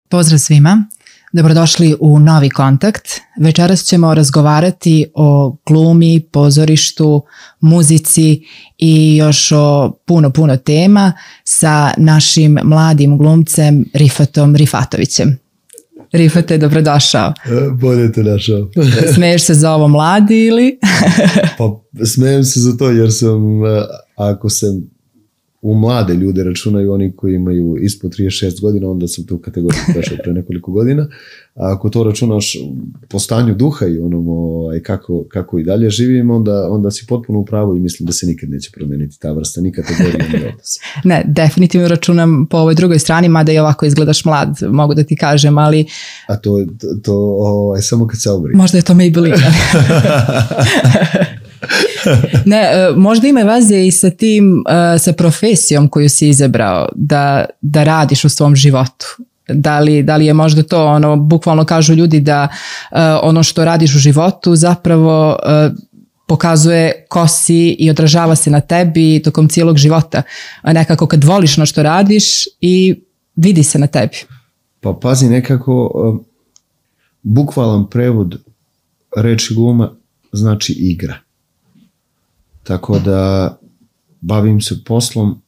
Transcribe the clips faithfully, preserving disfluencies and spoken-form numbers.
Pozdrav svima, dobrodošli u Novi kontakt. Večeras ćemo razgovarati o glumi, pozorištu, muzici i još o puno, puno tema sa našim mladim glumcem Rifatom Rifatovićem. Rifate, dobrodošao. Bolje te našao. Smeješ se za ovo mladi ili? Pa smijem se za to jer sam, ako se u mlade ljude računaju oni koji imaju ispod trideset šest godina, onda sam tu kategoriju prešao pre nekoliko godina. A ako to računaš po stanju duha i onom ovaj, kako, kako i dalje živim, onda, onda si potpuno u pravu i mislim da se nikad neće promeniti ta vrsta, ni kategorija, ni odnos. Ne, definitivno računam po ovoj drugoj strani, mada i ovako izgledaš mlad, mogu da ti kažem, ali... A to, to, to ovaj, samo kad se obri. Možda je to Maybelline. Ne, možda ima veze i sa tim, sa profesijom koju si izabrao da, da radiš u svom životu. Da li, da li je možda to, ono, bukvalno kažu ljudi da uh, ono što radiš u životu zapravo uh, pokazuje ko si i odražava se na tebi tokom cijelog života. A nekako kad voliš ono što radiš i vidi se na tebi. Pa pazi, nekako uh, bukvalan prevod reči gluma znači igra. Tako da bavim se poslom,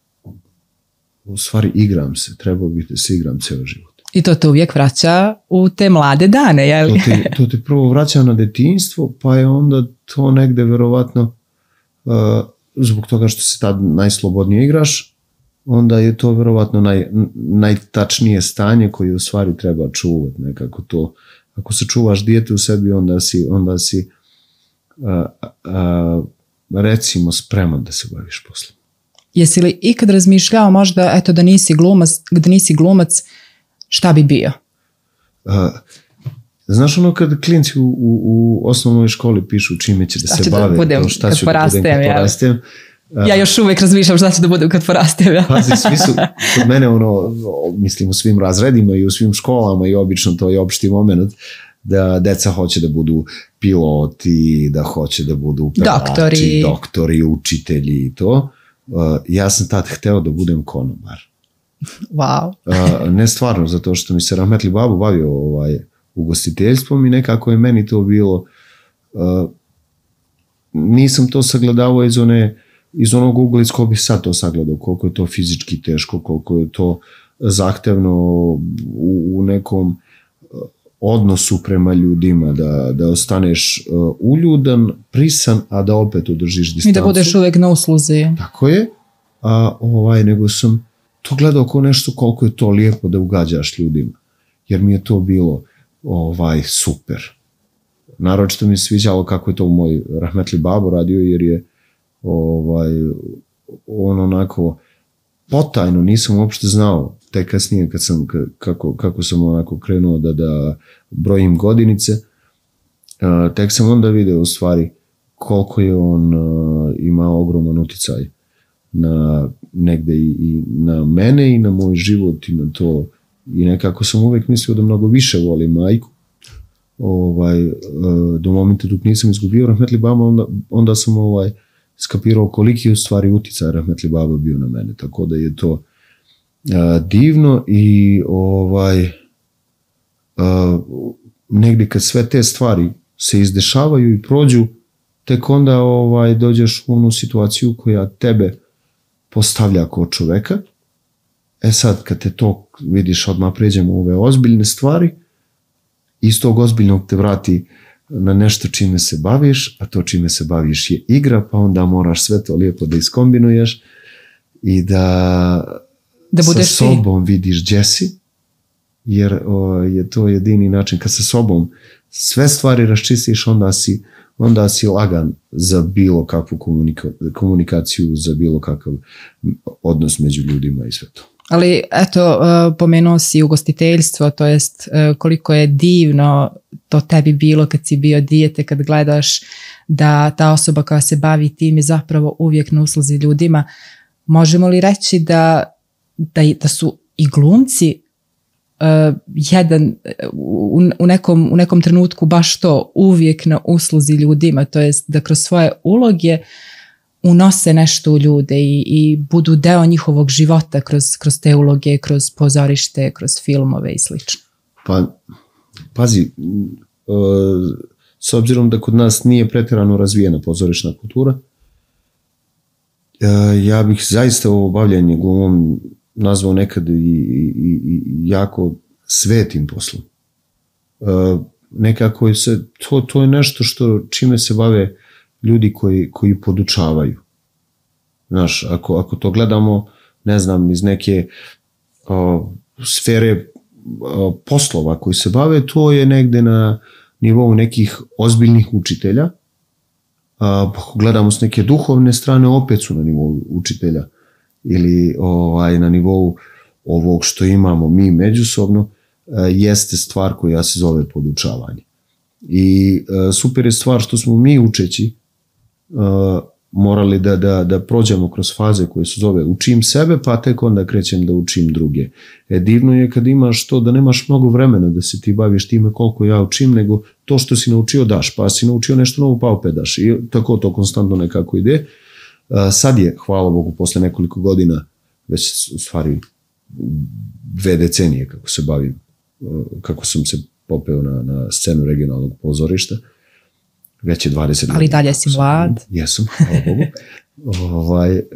u stvari igram se, trebao bih da se igram ceo život. I to te uvijek vraća u te mlade dane, je li? To te, to te prvo vraća na detinjstvo, pa je onda to negde verovatno, uh, zbog toga što se tad najslobodnije igraš, onda je to verovatno naj, najtačnije stanje koje u stvari treba čuvati. Nekako to, ako se čuvaš dijete u sebi, onda si, onda si uh, uh, recimo spreman da se baviš poslom. Jesi li ikad razmišljao možda, eto, da nisi glumac, da nisi glumac, šta bi bio? Uh, znaš ono kad klinci u, u, u osnovnoj školi pišu čime će da se šta bave, da budem, to šta kad ću porastem, da budem kad porastem. Uh, ja još uvijek razmišljam šta ću da budem kad porastem. Ja. Pazi, svi su kod mene ono, mislim u svim razredima i u svim školama i obično to je opšti moment da deca hoće da budu piloti, da hoće da budu pevači, doktori, doktori, učitelji i to. Uh, ja sam tad hteo da budem konobar. Wow. uh, ne stvarno, zato što mi se Rahmetli Babo bavio ovaj, ugostiteljstvom i nekako je meni to bilo, uh, nisam to sagledavao iz, one, iz onog ugla iz kog bih sad to sagledao, koliko je to fizički teško, koliko je to zahtevno u, u nekom odnosu prema ljudima, da, da ostaneš uh, uljudan, prisan, a da opet održiš distancu. I da budeš uvijek na usluzi. Tako je, a ovaj, nego sam to gledao kao nešto koliko je to lijepo da ugađaš ljudima, jer mi je to bilo ovaj, super. Naročito mi se sviđalo kako je to moj Rahmetli Babo radio, jer je ovaj, on onako potajno, nisam uopšte znao, tek kasnije kad sam, kako, kako sam onako krenuo da, da brojim godinice, uh, tek sam onda video u stvari koliko je on uh, imao ogroman uticaj na negde i, i na mene i na moj život i na to, i nekako sam uvek mislio da mnogo više volim majku. Ovaj, uh, do momenta dok nisam izgubio Rahmetli Baba, onda, onda sam ovaj, skapirao koliki je u stvari uticaj Rahmetli Baba bio na mene, tako da je to Uh, divno i ovaj uh, negdje kad sve te stvari se izdešavaju i prođu, tek onda ovaj, dođeš u onu situaciju koja tebe postavlja kao čoveka. E sad kad te to vidiš, odmah pređemo u ove ozbiljne stvari, iz tog ozbiljnog te vrati na nešto čime se baviš, a to čime se baviš je igra, pa onda moraš sve to lijepo da iskombinuješ i da da budeš sa sobom ti. Vidiš gdje si, jer o, je to jedini način. Kad sa sobom sve stvari raščistiš, onda si, onda si lagan za bilo kakvu komunika, komunikaciju, za bilo kakav odnos među ljudima i sve to. Ali eto, uh, pomenuo si ugostiteljstvo, to jest uh, koliko je divno to tebi bilo kad si bio dijete, kad gledaš da ta osoba koja se bavi tim je zapravo uvijek na usluzi ljudima. Možemo li reći da Da, da su i glumci uh, jedan u, u, nekom, u nekom trenutku baš to, uvijek na usluzi ljudima, to jest da kroz svoje uloge unose nešto u ljude i, i budu deo njihovog života kroz, kroz te uloge, kroz pozorište, kroz filmove i slično. Pa, pazi, s obzirom da kod nas nije pretjerano razvijena pozorišna kultura, ja bih zaista ovo bavljanje glumom nazvao nekad i, i, i jako svetim poslom. Nekako se, to, to je nešto što, čime se bave ljudi koji, koji podučavaju. Znaš, ako, ako to gledamo, ne znam, iz neke o, sfere o, poslova koji se bave, to je negde na nivou nekih ozbiljnih učitelja. A, ako gledamo s neke duhovne strane, opet su na nivou učitelja ili ovaj, na nivou ovog što imamo mi međusobno, a, jeste stvar koja se zove podučavanje. I a, super je stvar što smo mi učeći a, morali da, da, da prođemo kroz faze koje se zove učim sebe, pa tek onda krećem da učim druge. E, divno je kad imaš to da nemaš mnogo vremena da se ti baviš time koliko ja učim, nego to što si naučio daš, pa si naučio nešto novo, pa opet daš. I tako to konstantno nekako ide. A, sad je, hvala Bogu, posle nekoliko godina, već u stvari dve decenije kako se bavim, kako sam se popeo na, na scenu regionalnog pozorišta, već je dvadeset godina. Ali dalje si mlad. Jesam, hvala Bogu. ovaj, uh,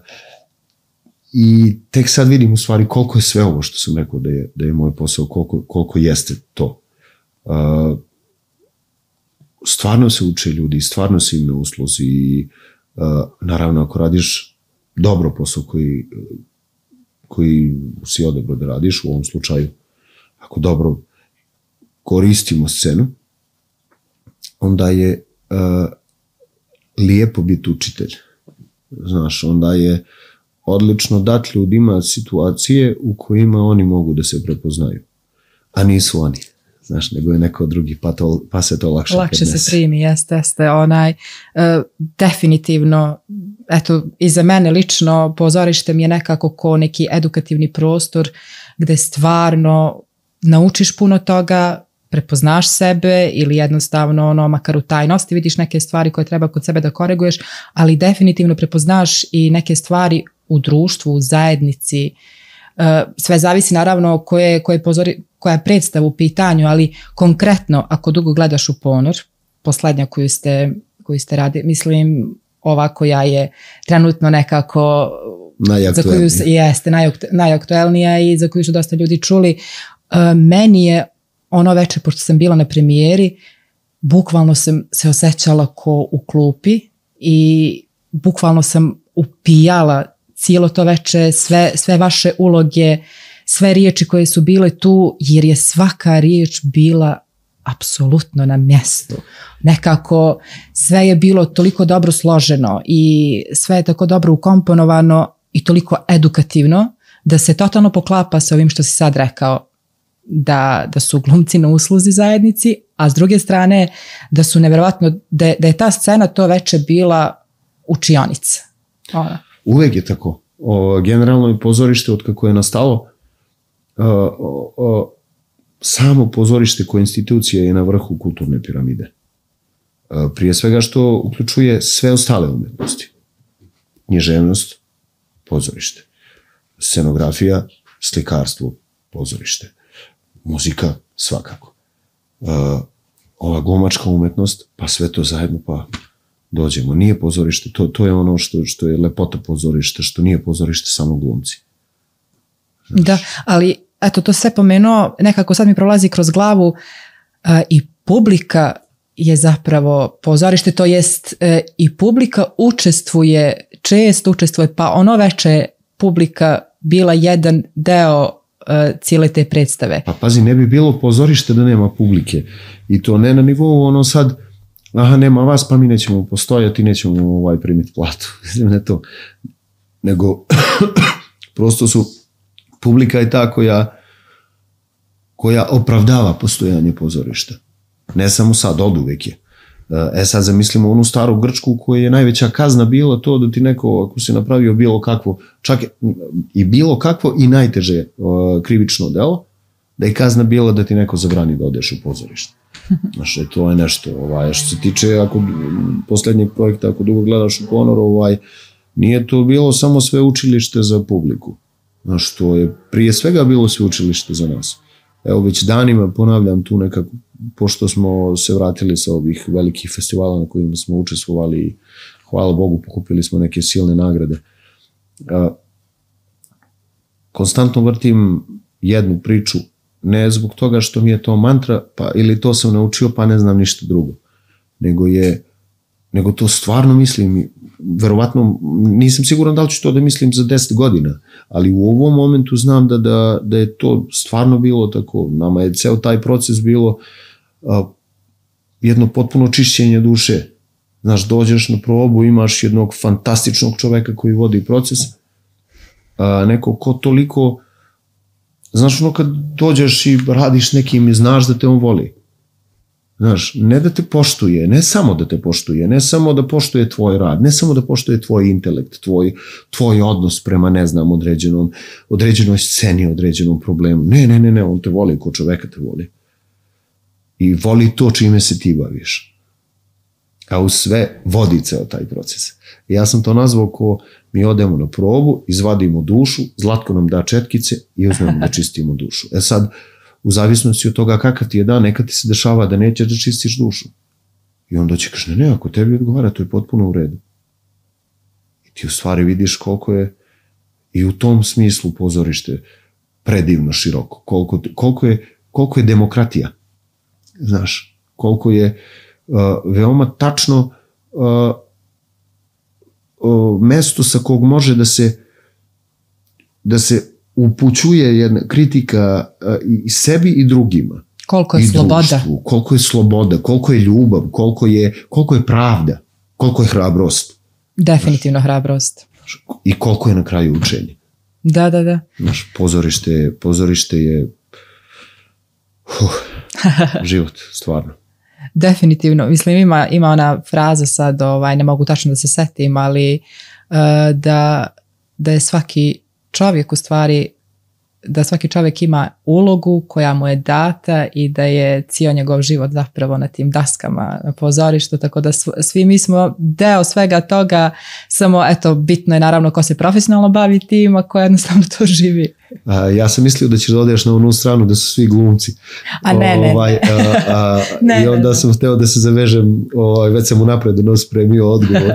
I tek sad vidim u stvari koliko je sve ovo što sam rekao da je, da je moj posao, koliko, koliko jeste to. Uh, stvarno se uče ljudi, stvarno se im na usluzi i uh, naravno ako radiš dobro posao koji, koji si odabrao da radiš, u ovom slučaju ako dobro koristimo scenu, onda je uh, lijepo biti učitelj. Znaš, onda je odlično dati ljudima situacije u kojima oni mogu da se prepoznaju. A nisu oni. Znaš, nego je neko drugi, pa, to, pa se to lakše Lakše se primi, jeste, jeste. Onaj, uh, definitivno, eto, i za mene lično pozorište mi je nekako ko neki edukativni prostor gde stvarno naučiš puno toga, prepoznaš sebe ili jednostavno ono, makar u tajnosti vidiš neke stvari koje treba kod sebe da koreguješ, ali definitivno prepoznaš i neke stvari u društvu, u zajednici. Sve zavisi naravno koje, koje pozori, koja je predstava u pitanju, ali konkretno ako dugo gledaš u Ponor, poslednja koju ste, koju ste radili, mislim ova koja je trenutno nekako za koju se, jeste najaktuelnija i za koju su dosta ljudi čuli, meni je ono večer, pošto sam bila na premijeri, bukvalno sam se osjećala ko u klupi i bukvalno sam upijala cijelo to veče, sve, sve vaše uloge, sve riječi koje su bile tu, jer je svaka riječ bila apsolutno na mjestu. Nekako sve je bilo toliko dobro složeno i sve je tako dobro ukomponovano i toliko edukativno da se totalno poklapa sa ovim što si sad rekao. Da, da su glumci na usluzi zajednici, a s druge strane da su nevjerovatno, da, da je ta scena to veče bila učionica. Ona. Uvek je tako. O, generalno je pozorište od kako je nastalo, o, o, o, samo pozorište koje institucija je na vrhu kulturne piramide. O, prije svega što uključuje sve ostale umetnosti. Književnost, pozorište. Scenografija, slikarstvo, pozorište. Muzika, svakako. Uh, ova glumačka umetnost, pa sve to zajedno, pa dođemo. Nije pozorište, to, to je ono što, što je lepota pozorišta, što nije pozorište samo glumci. Znaš? Da, ali eto, to sve pomenuo, nekako sad mi prolazi kroz glavu uh, i publika je zapravo pozorište, to jest uh, i publika učestvuje, često učestvuje, pa ono veče publika bila jedan deo cijele te predstave. Pa pazi, ne bi bilo pozorište da nema publike. I to ne na nivou ono sad, aha, nema vas, pa mi nećemo postojati, nećemo ovaj primiti platu. Ne to. Nego, prosto su, publika je ta koja, koja opravdava postojanje pozorišta. Ne samo sad, od uvek je. E sad zamislimo onu staru Grčku koja je najveća kazna bila to da ti neko, ako si napravio bilo kakvo, čak i bilo kakvo i najteže uh, krivično delo, da je kazna bila da ti neko zabrani da odeš u pozorište. Znaš, to je nešto. Ovaj, što se tiče ako, posljednjeg projekta, ako dugo gledaš u Ponor, ovaj, nije to bilo samo sve učilište za publiku. Znaš, to je prije svega bilo sve učilište za nas. evo već danima ponavljam tu nekako, pošto smo se vratili sa ovih velikih festivala na kojima smo učestvovali i hvala Bogu pokupili smo neke silne nagrade. Konstantno vrtim jednu priču, ne zbog toga što mi je to mantra, pa ili to sam naučio pa ne znam ništa drugo, nego je, nego to stvarno mislim, verovatno nisam siguran da li ću to da mislim za deset godina, ali u ovom momentu znam da, da, da je to stvarno bilo tako, nama je ceo taj proces bilo a, jedno potpuno čišćenje duše. Znaš, dođeš na probu, imaš jednog fantastičnog čoveka koji vodi proces, a, neko ko toliko, znaš, ono kad dođeš i radiš nekim i znaš da te on voli. Znaš, ne da te poštuje, ne samo da te poštuje, ne samo da poštuje tvoj rad, ne samo da poštuje tvoj intelekt, tvoj, tvoj odnos prema, ne znam, određenom, određenoj sceni, određenom problemu. Ne, ne, ne, ne, on te voli, ko čoveka te voli. I voli to čime se ti baviš. A uz sve vodi ceo taj proces. I ja sam to nazvao ko mi odemo na probu, izvadimo dušu, Zlatko nam da četkice i uzmemo da čistimo dušu. E sad, u zavisnosti od toga kakav ti je dan, nekad ti se dešava da nećeš da čistiš dušu. I onda će kaži, ne, ne, ako tebi odgovara, to je potpuno u redu. I ti u stvari vidiš koliko je i u tom smislu pozorište predivno široko. Koliko, koliko, je, koliko je demokratija. Znaš, koliko je uh, veoma tačno uh, uh, mesto sa kog može da se da se upućuje jedna kritika uh, i sebi i drugima. Koliko je sloboda. Društvu, koliko je sloboda, koliko je ljubav, koliko je, koliko je pravda, koliko je hrabrost. Definitivno znaš, hrabrost. I koliko je na kraju učenje. Da, da, da. Znaš, pozorište, pozorište je uh, život, stvarno. Definitivno. Mislim, ima, ima ona fraza sad, ovaj, ne mogu tačno da se setim, ali uh, da, da je svaki čovjek u stvari, da svaki čovjek ima ulogu koja mu je data i da je cijel njegov život zapravo na tim daskama na pozorištu, tako da svi mi smo deo svega toga, samo eto, bitno je naravno ko se profesionalno bavi tim, a ko jednostavno to živi. A, ja sam mislio da ćeš da odeš na onu stranu da su svi glumci. A ne, ne. Ovaj, a, a, ne, I onda ne, sam hteo da se zavežem, ovaj, već sam unapred nos spremio odgovor,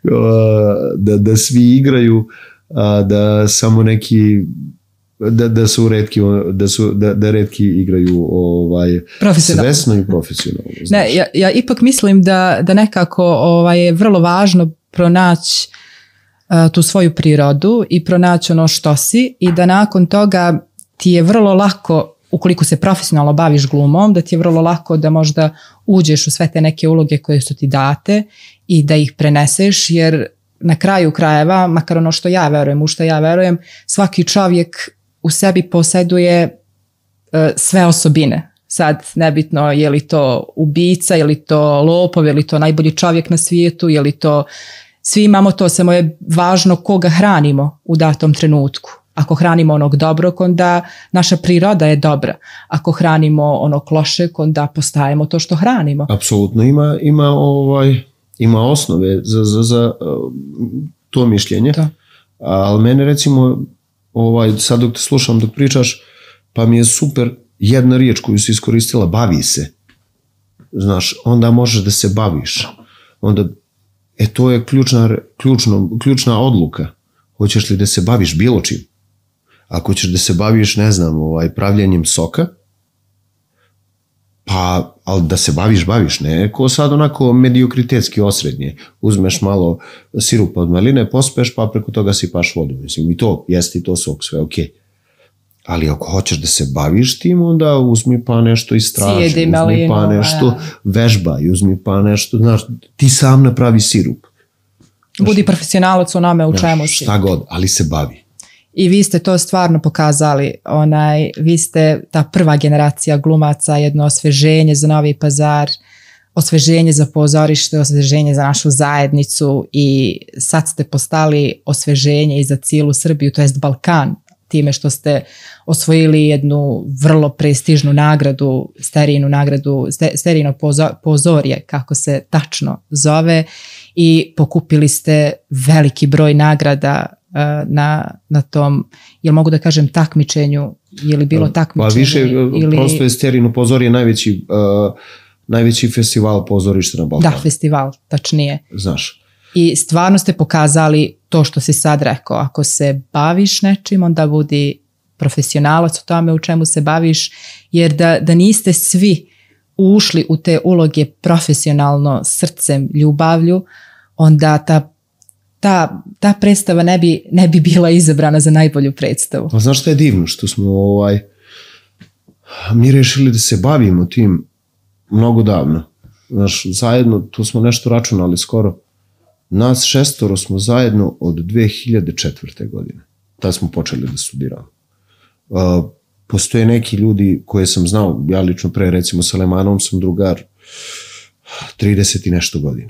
da, da svi igraju, a, da samo neki da, da su retki da su da, da retki igraju ovaj svesno i profesionalno. Ne, ja, ja ipak mislim da da nekako ovaj je vrlo važno pronaći uh, tu svoju prirodu i pronaći ono što si i da nakon toga ti je vrlo lako, ukoliko se profesionalno baviš glumom, da ti je vrlo lako da možda uđeš u sve te neke uloge koje su ti date i da ih preneseš, jer na kraju krajeva, makar ono što ja verujem, u što ja verujem, svaki čovjek u sebi posjeduje uh, sve osobine. Sad, nebitno je li to ubica, je li to lopov, je li to najbolji čovjek na svijetu, je li to... Svi imamo to, samo je važno koga hranimo u datom trenutku. Ako hranimo onog dobrog, onda naša priroda je dobra. Ako hranimo onog lošeg, onda postajemo to što hranimo. Apsolutno, ima, ima, ovaj, ima osnove za, za, za uh, to mišljenje. To. Ali mene recimo... Ovaj, sad dok te slušam, dok pričaš, pa mi je super jedna riječ koju si iskoristila, bavi se. Znaš, onda možeš da se baviš. Onda, e to je ključna, ključno, ključna odluka. Hoćeš li da se baviš bilo čim? Ako ćeš da se baviš, ne znam, ovaj, pravljenjem soka, pa, ali da se baviš, baviš, ne, ko sad onako mediokritetski osrednje. Uzmeš malo sirupa od maline, pospeš, pa preko toga sipaš vodu. Mislim, i to, jesti to sok, sve okej. Okay. Ali ako hoćeš da se baviš tim, onda uzmi pa nešto istraži, uzmi malinu, pa nešto ja. vežbaj, uzmi pa nešto, znaš, ti sam napravi sirup. Budi znaš, profesionalac u nome, u čemu si. Šta god, ali se bavi. I vi ste to stvarno pokazali, onaj, vi ste ta prva generacija glumaca, jedno osveženje za Novi Pazar, osveženje za pozorište, osveženje za našu zajednicu i sad ste postali osveženje i za cijelu Srbiju, to jest Balkan, time što ste osvojili jednu vrlo prestižnu nagradu, sterijnu nagradu, sterijno pozorje, kako se tačno zove, i pokupili ste veliki broj nagrada na, na tom, jel mogu da kažem takmičenju, je li bilo takmičenje? Pa više, ili... prosto je Sterin pozor je najveći, uh, najveći festival pozorišta na Balkanu. Da, festival, tačnije. Znaš. I stvarno ste pokazali to što si sad rekao, ako se baviš nečim, onda budi profesionalac u tome u čemu se baviš, jer da, da niste svi ušli u te uloge profesionalno, srcem, ljubavlju, onda ta, ta, ta predstava ne bi, ne bi bila izabrana za najbolju predstavu. A znaš šta je divno? Što smo ovaj, mi rešili da se bavimo tim mnogo davno. Znaš, zajedno, tu smo nešto računali skoro, nas šestoro smo zajedno od dve hiljade četvrte. godine. Tad smo počeli da studiramo. Uh, postoje neki ljudi koje sam znao, ja lično pre, recimo sa Lemanom sam drugar trideset i nešto godina.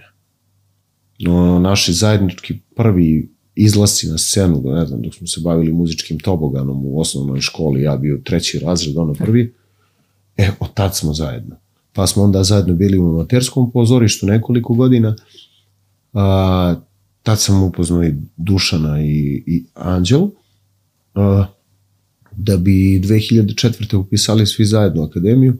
No, naši zajednički prvi izlasci na scenu, ne znam, dok smo se bavili muzičkim toboganom u osnovnoj školi, ja bio treći razred, ono prvi, e, od tad smo zajedno. Pa smo onda zajedno bili u amaterskom pozorištu nekoliko godina, a, tad sam upoznao i Dušana i, i Anđelu, a, da bi dve hiljade četvrte. upisali svi zajedno akademiju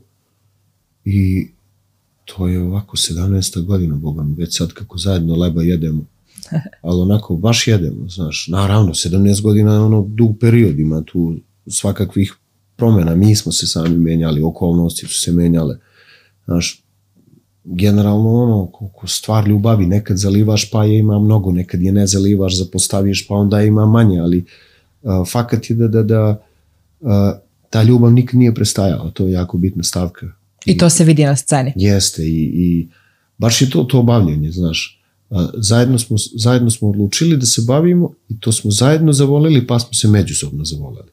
i to je ovako sedamnaesta godina, Boga mi, već sad kako zajedno leba jedemo, ali onako baš jedemo, znaš, naravno, sedamnaest godina je ono dug period, ima tu svakakvih promjena, mi smo se sami menjali, okolnosti su se menjale, znaš, generalno ono, koliko stvar ljubavi, nekad zalivaš pa je ima mnogo, nekad je ne zalivaš, zapostaviš pa onda ima manje, ali uh, fakat je da, da, da uh, ta ljubav nikad nije prestajala, to je jako bitna stavka. I, I to se vidi na sceni. Jeste i, i baš je to, to bavljenje, znaš. Uh, zajedno, smo, zajedno smo odlučili da se bavimo i to smo zajedno zavoleli pa smo se međusobno zavoleli.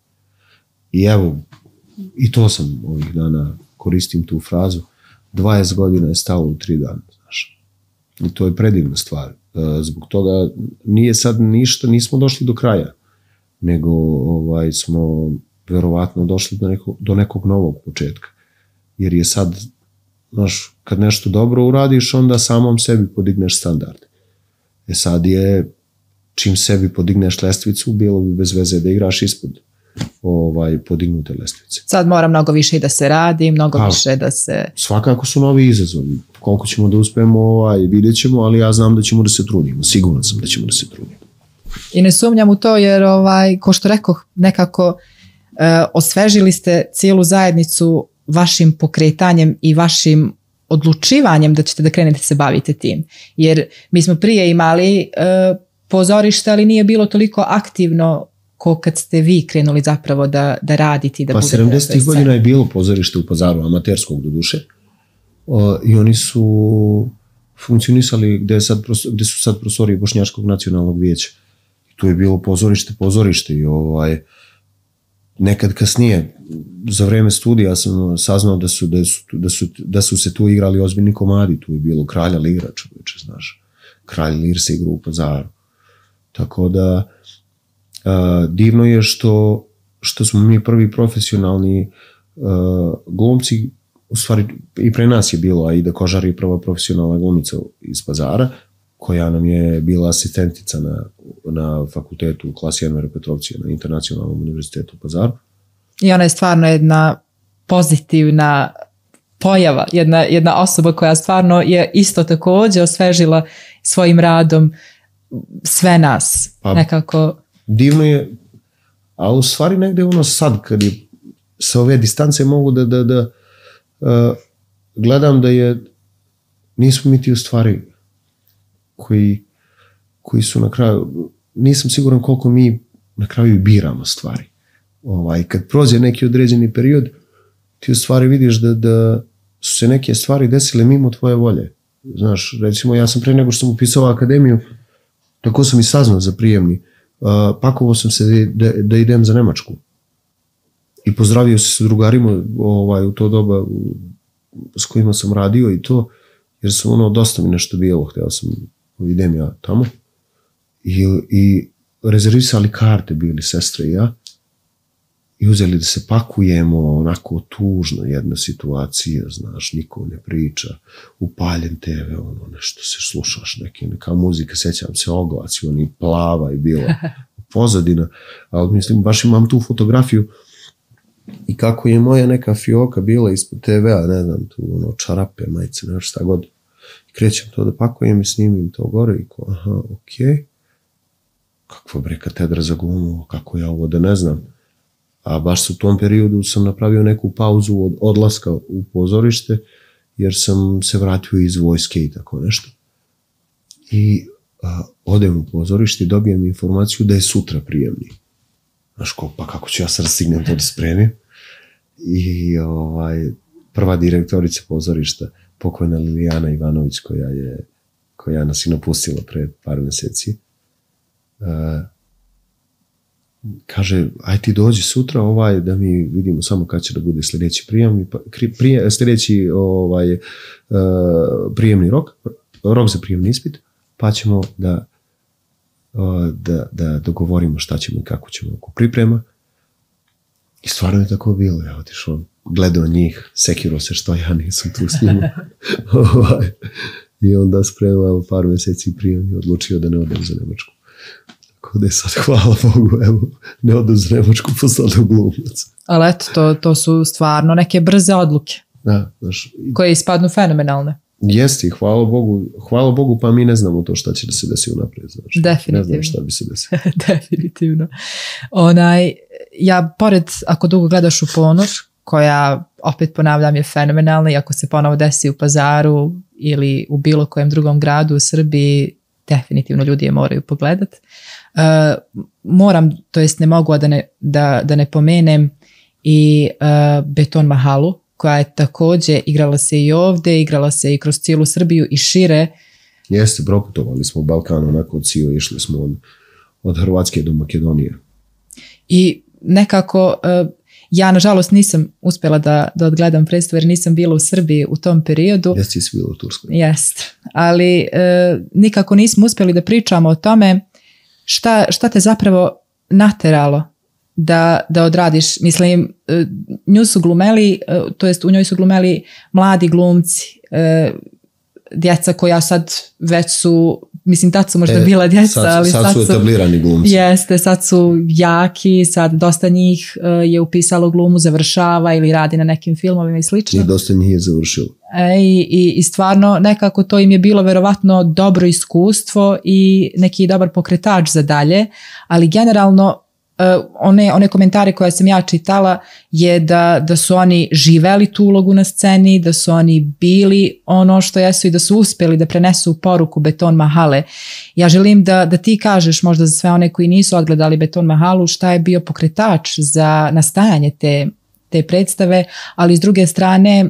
I evo, i to sam ovih dana koristim tu frazu, dvadeset godina je stalo u tri dana, znaš. I to je predivna stvar. Zbog toga nije sad ništa, nismo došli do kraja, nego ovaj, smo verovatno došli do nekog, do nekog novog početka. Jer je sad, znaš, kad nešto dobro uradiš, onda samom sebi podigneš standard. E sad je, čim sebi podigneš lestvicu, bilo bi bez veze da igraš ispod ovaj, podignute lestvice. Sad mora mnogo više i da se radi, mnogo A, više da se... Svakako su novi izazovi. Koliko ćemo da uspemo, ovaj, vidjet ćemo, ali ja znam da ćemo da se trudimo. Siguran sam da ćemo da se trudimo. I ne sumnjam u to, jer, ovaj, ko što rekoh, nekako e, osvežili ste cijelu zajednicu vašim pokretanjem i vašim odlučivanjem da ćete da krenete se bavite tim. Jer mi smo prije imali e, pozorište, ali nije bilo toliko aktivno ko kad ste vi krenuli zapravo da, da radite i da pa budete... Pa sedamdesetih godina je bilo pozorište u Pazaru, amaterskog do duše, o, i oni su funkcionisali gde, je sad, gde su sad prostorije Bošnjačkog nacionalnog vijeća. I tu je bilo pozorište, pozorište i ovaj, nekad kasnije, za vreme studija sam saznao da su, da su, da su, da su se tu igrali ozbiljni komadi, tu je bilo Kralja Lira, čoveče, znaš, Kralj Lir se igra u Pazaru. Tako da Uh, divno je što, što smo mi prvi profesionalni uh, glumci, u stvari i pre nas je bilo, a i da Kožar je prva profesionalna glumica iz Pazara, koja nam je bila asistentica na, na fakultetu u klasi Envera Petrovcija na Internacionalnom univerzitetu u Pazaru. I ona je stvarno jedna pozitivna pojava, jedna, jedna osoba koja stvarno je isto također osvežila svojim radom sve nas. Pa, nekako... Divno je, ali u stvari negde ono sad, kad je sa ove distance mogu da, da, da uh, gledam da je, nismo mi ti u stvari koji, koji su na kraju, nisam siguran koliko mi na kraju biramo stvari. Ovaj, kad prođe neki određeni period, ti u stvari vidiš da, da su se neke stvari desile mimo tvoje volje. Znaš, recimo ja sam pre nego što sam upisao akademiju, tako sam i saznao za prijemni, Uh, pakovao sam se da, da idem za Nemačku i pozdravio se sa drugarima ovaj, u to doba u, s kojima sam radio i to, jer sam ono dosta mi nešto bilo, hteo sam idem ja tamo i, i rezervisali karte bili sestre i ja i uzeli da se pakujemo, onako tužno jedna situacija, znaš, niko ne priča, upaljen te ve, ono nešto se slušaš, neke, neka muzika, sećam se Oglaci, oni Plava i bilo, pozadina, ali mislim, baš imam tu fotografiju i kako je moja neka fioka bila ispod te vea, ne znam, tu ono, čarape, majice, nešto šta god. Krećem to da pakujem i snimim to gore i ko, aha, okej. Okay. Kakva bre katedra za glumu, kako ja ovo da ne znam. A baš u tom periodu sam napravio neku pauzu od odlaska u pozorište, jer sam se vratio iz vojske i tako nešto. I a, odem u pozorište i dobijem informaciju da je sutra prijemni. Znaš ko, pa kako ću ja sad stignem to da spremim? I ovaj, prva direktorica pozorišta, pokojna Lilijana Ivanović, koja je, koja nas i napustila pre par meseci, uh, kaže, aj ti dođi sutra ovaj, da mi vidimo samo kad će da bude sljedeći prijemni, prije, sljedeći ovaj, uh, prijemni rok, rok za prijemni ispit, pa ćemo da, uh, da, da dogovorimo šta ćemo i kako ćemo oko priprema. I stvarno je tako bilo, ja otišao, gledao njih, sekirao se što ja nisam tu s njima. I onda spremao par meseci prijemni, odlučio da ne odem za Nemačku. Tako da je sad, hvala Bogu, evo, ne odem za Nemačku, postao glumac. Ali eto, to, to su stvarno neke brze odluke. Da, znaš. Koje ispadnu fenomenalne. Jeste, hvala Bogu, hvala Bogu, pa mi ne znamo to šta će da se desi unaprijed, znaš. Definitivno. Ne znam šta bi se desilo. Definitivno. Onaj, ja, pored, ako dugo gledaš u Ponor, koja, opet ponavljam, je fenomenalna i ako se ponovo desi u Pazaru ili u bilo kojem drugom gradu u Srbiji, definitivno ljudi je moraju pogledati. Uh, moram, to jest ne mogu da ne, da, da ne pomenem i uh, Beton Mahalu, koja je također igrala se i ovdje, igrala se i kroz cijelu Srbiju i šire. Jeste, proputovali smo u Balkanu, onako od Cio, išli smo od, od Hrvatske do Makedonije. I nekako, uh, ja nažalost nisam uspjela da, da odgledam predstavu jer nisam bila u Srbiji u tom periodu. Jeste, si bila u Turskoj. Jeste, ali uh, nikako nismo uspjeli da pričamo o tome šta, šta te zapravo nateralo da, da odradiš. Mislim, nju su glumeli, to jest u njoj su glumeli mladi glumci, djeca koja sad već su, mislim tad su možda e, bila djeca, sad, ali sad, sad su etablirani glumci. Jeste, sad su jaki, sad dosta njih je upisalo glumu, završava ili radi na nekim filmovima i slično. I dosta njih je završilo. E, i, i stvarno nekako to im je bilo verovatno dobro iskustvo i neki dobar pokretač za dalje, ali generalno Uh, one, one komentare koje sam ja čitala je da, da su oni živeli tu ulogu na sceni, da su oni bili ono što jesu i da su uspjeli da prenesu poruku Beton Mahale. Ja želim da, da ti kažeš možda za sve one koji nisu odgledali Beton Mahalu šta je bio pokretač za nastajanje te, te predstave, ali s druge strane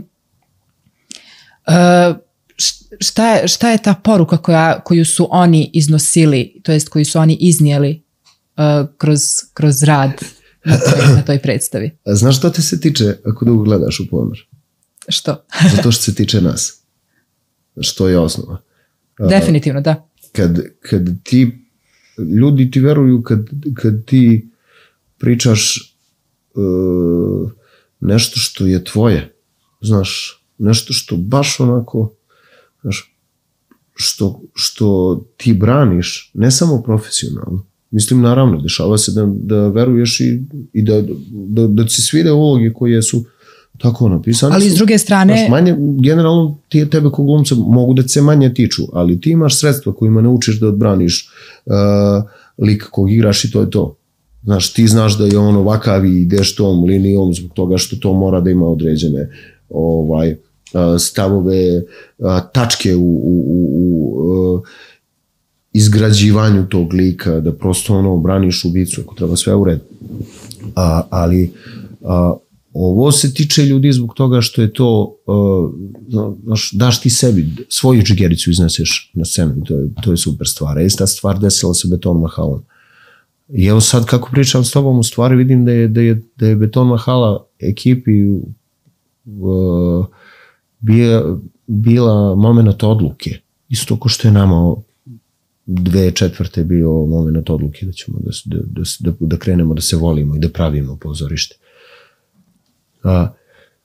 uh, šta, je, šta je ta poruka koja, koju su oni iznosili, to jest koju su oni iznijeli Uh, kroz, kroz rad na toj, na toj predstavi. A znaš što te se tiče ako dugo gledaš u Ponor? Što? Zato što se tiče nas. Što je osnova. Definitivno, da. Kad, kad ti, ljudi ti veruju kad, kad ti pričaš uh, nešto što je tvoje, znaš, nešto što baš onako, znaš, što, što ti braniš, ne samo profesionalno. Mislim, naravno, dešava se da, da veruješ i, i da, da, da ti se svide uloge koje su tako napisane. Ali s druge strane... Znaš, manje, generalno, ti, tebe kao glumca mogu da se manje tiču, ali ti imaš sredstva kojima naučiš da odbraniš uh, lik kog igraš i to je to. Znaš, ti znaš da je on ovakav i ideš tom linijom zbog toga što to mora da ima određene ovaj, uh, stavove, uh, tačke u... u, u uh, izgrađivanju tog lika, da prosto ono braniš ubicu, ako treba sve u redu. A, ali a, ovo se tiče ljudi zbog toga što je to, a, znaš, daš ti sebi, svoju džigericu izneseš na scenu i to je, to je super stvar. E, ista stvar desila se Beton Mahalom. I evo sad kako pričam s tobom, u stvari vidim da je, da je, da je Beton Mahala ekipi uh, bila, bila moment odluke. Isto ko što je nama dve četvrte bio moment odluke da ćemo da, da, da, da krenemo da se volimo i da pravimo pozorište. A,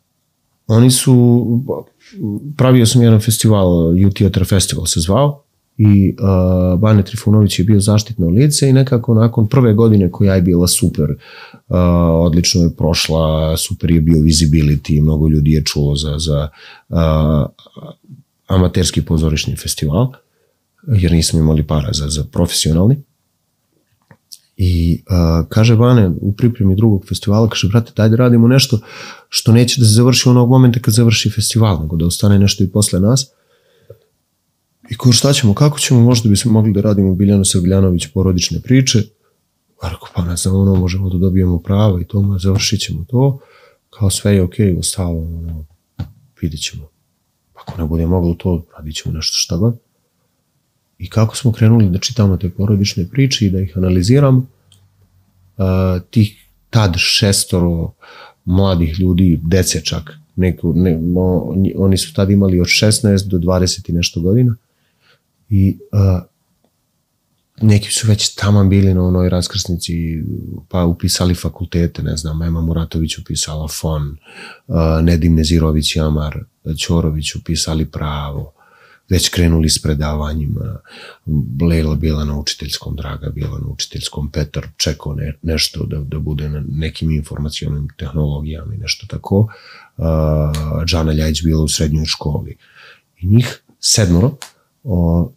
oni su, pravio sam jedan festival, U Theater Festival se zvao, i uh, Bane Trifunović je bio zaštitno lice i nekako nakon prve godine koja je bila super, uh, odlično je prošla, super je bio visibility, mnogo ljudi je čulo za, za uh, amaterski pozorišni festival, jer nismo imali para za, za profesionalni. I uh, kaže Bane u pripremi drugog festivala, kaže, brate, daj da radimo nešto što neće da se završi onog momenta kad završi festival, nego da ostane nešto i posle nas. I ko šta ćemo, kako ćemo, možda bismo mogli da radimo Biljanu Srbljanović porodične priče. A rekao, pa ne znam, ono, možemo da dobijemo prava i to, završit ćemo to. Kao sve je okej, okay, ostalo, ono, vidit ćemo. Ako ne bude moglo to, radit ćemo nešto šta god. I kako smo krenuli da čitamo te porodične priče i da ih analiziramo, uh, tih tad šestoro mladih ljudi, dece čak, neko, ne, no, oni su tad imali od šesnaest do dvadeset i nešto godina i uh, neki su već taman bili na onoj raskrsnici, pa upisali fakultete, ne znam, Ema Muratović upisala F O N, uh, Nedim Nezirović i Amar Ćorović upisali pravo, već krenuli s predavanjima, Lejla bila na učiteljskom, Draga bila na učiteljskom, Petar čekao ne, nešto da, da bude na nekim informacionim tehnologijama i nešto tako, uh, Džana Ljajić bila u srednjoj školi. I njih sedmoro o,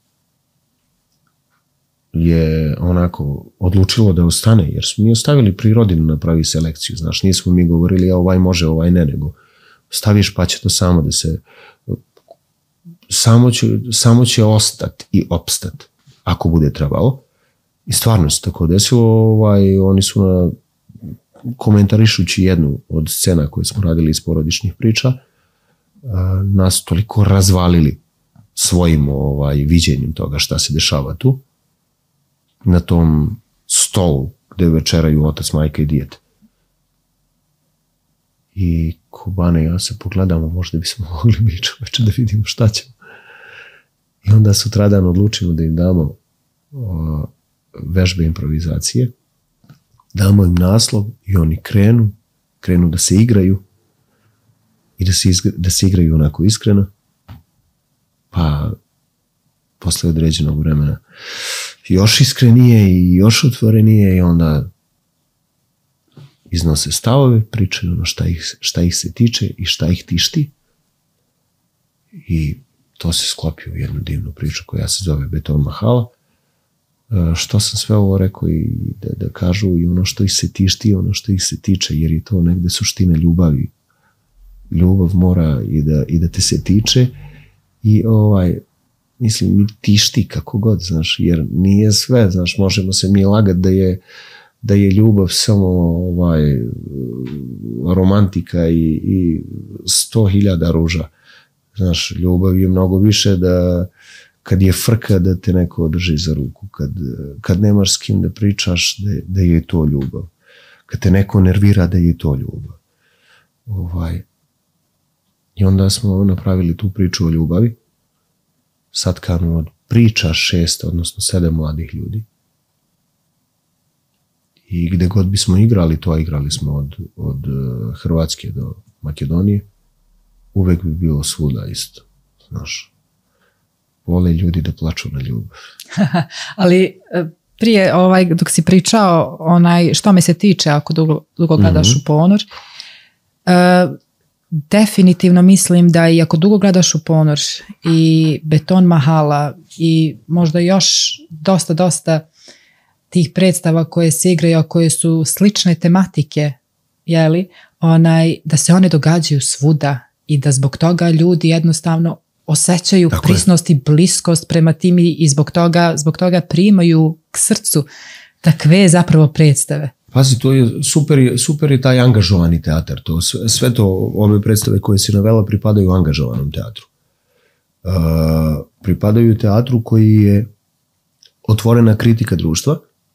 je onako odlučilo da ostane, jer smo mi ostavili Prirodinu na pravi selekciju, znaš, nismo mi govorili, ja ovaj može, ovaj ne, nego staviš pa će to samo da se samo će, samo će ostati i opstati ako bude trebalo. I stvarno se tako desilo, ovaj, oni su na, komentarišući jednu od scena koje smo radili iz porodičnih priča, a, nas toliko razvalili svojim ovaj, viđenjem toga šta se dešava tu, na tom stolu gde večeraju otac, majka i dijete. I ko Bane i ja se pogledamo, možda bismo mogli biti čoveče da vidimo šta ćemo. I onda sutradan odlučimo da im damo o, vežbe improvizacije, damo im naslov i oni krenu, krenu da se igraju i da se, izgra, da se igraju onako iskreno, pa posle određenog vremena još iskrenije i još otvorenije i onda iznose stavove, pričaju ono šta ih, šta ih se tiče i šta ih tišti i to se sklopi u jednu divnu priču koja se zove Beton Mahala. Što sam sve ovo rekao i da, da kažu i ono što ih se tišti i ono što ih se tiče, jer je to negde suština ljubavi. Ljubav mora i da, i da te se tiče i ovaj, mislim, mi tišti kako god, znaš, jer nije sve, znaš, možemo se mi lagati da je da je ljubav samo ovaj, romantika i, i sto hiljada ruža. Znaš, ljubav je mnogo više da kad je frka da te neko drži za ruku, kad, kad nemaš s kim da pričaš da, da je to ljubav, kad te neko nervira da je to ljubav. Ovaj. I onda smo napravili tu priču o ljubavi, satkanu od priča šest, odnosno sedam mladih ljudi. I gde god bismo igrali to, a igrali smo od, od Hrvatske do Makedonije, uvek bi bilo svuda isto, znaš. Vole ljudi da plaču na ljubav. Ali prije, ovaj, dok si pričao, onaj, što me se tiče, ako dugo, dugo gledaš mm-hmm. u ponor, uh, definitivno mislim da i ako dugo gledaš u ponor i Beton Mahala i možda još dosta, dosta tih predstava koje se igraju, a koje su slične tematike, jeli, onaj, da se one događaju svuda i da zbog toga ljudi jednostavno osjećaju tako prisnost je. I bliskost prema tim i zbog toga, zbog toga primaju k srcu takve zapravo predstave. Pazi, to je super, super je taj angažovani teatar. To, sve, sve to, ove predstave koje si navela pripadaju angažovanom teatru. Uh, pripadaju teatru koji je otvorena kritika društva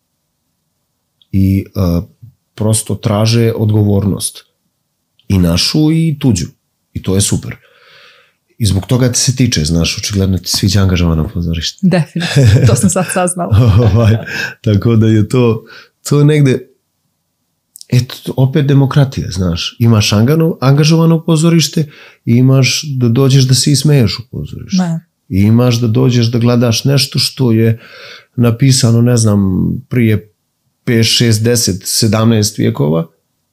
i uh, prosto traže odgovornost. I našu i tuđu. I to je super. I zbog toga ti se tiče, znaš, očigledno ti sviđa angažovano pozorište. Definitivno, to sam sad saznala. ovaj, tako da je to, to negde, eto, opet demokratija, znaš. Imaš angažovano pozorište i imaš da dođeš da se ismeješ u pozorište. Ne. I imaš da dođeš da gledaš nešto što je napisano, ne znam, prije pet, šest, deset, sedamnaest vijekova,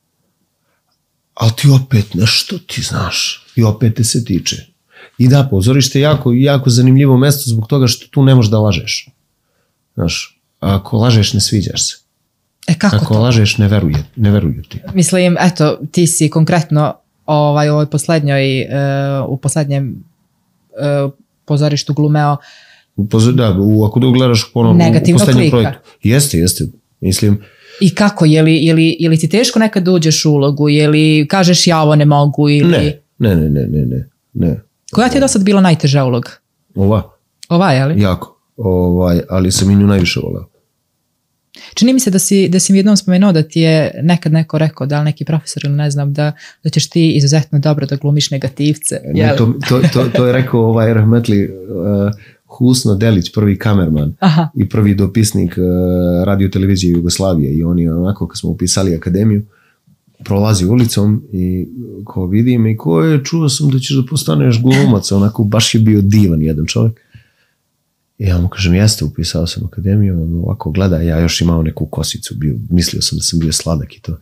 ali ti opet nešto ti znaš i opet te se tiče. I da, pozorište je jako, jako zanimljivo mesto zbog toga što tu ne možeš da lažeš. Znaš, ako lažeš ne sviđaš se. E kako ako to? lažeš ne veruje, ne veruju ti. Mislim, eto, ti si konkretno ovaj, u ovoj poslednjoj, uh, u poslednjem uh, pozorištu glumeo U pozor, da, u, ako da gledaš ponovno negativnog u poslednjem lika. projektu. Jeste, jeste. Mislim, i kako, je li, je li, je li ti teško nekad uđeš u ulogu, je li kažeš ja ovo ne mogu ili... ne, ne, ne, ne, ne, ne, ne. Koja ti je do sad bila najteža uloga? Ova, Ova, je li? jako. Ovaj, ali sam i nju najviše voleo. Čini mi se da si, da si mi jednom spomenuo da ti je nekad neko rekao, da li neki profesor ili ne znam, da, da ćeš ti izuzetno dobro da glumiš negativce. Ne, to, to, to, to je rekao ovaj rahmetli uh, Husno Delić, prvi kamerman. Aha. I prvi dopisnik uh, radio televizije Jugoslavije. I on je onako, kad smo upisali akademiju, prolazi ulicom i ko vidim i ko je, čuo sam da ćeš da postaneš glumac. Onako, baš je bio divan jedan čovjek. I ja mu kažem, jeste, upisao sam akademiju, on ovako gleda, ja još imao neku kosicu, bio, mislio sam da sam bio sladak i to.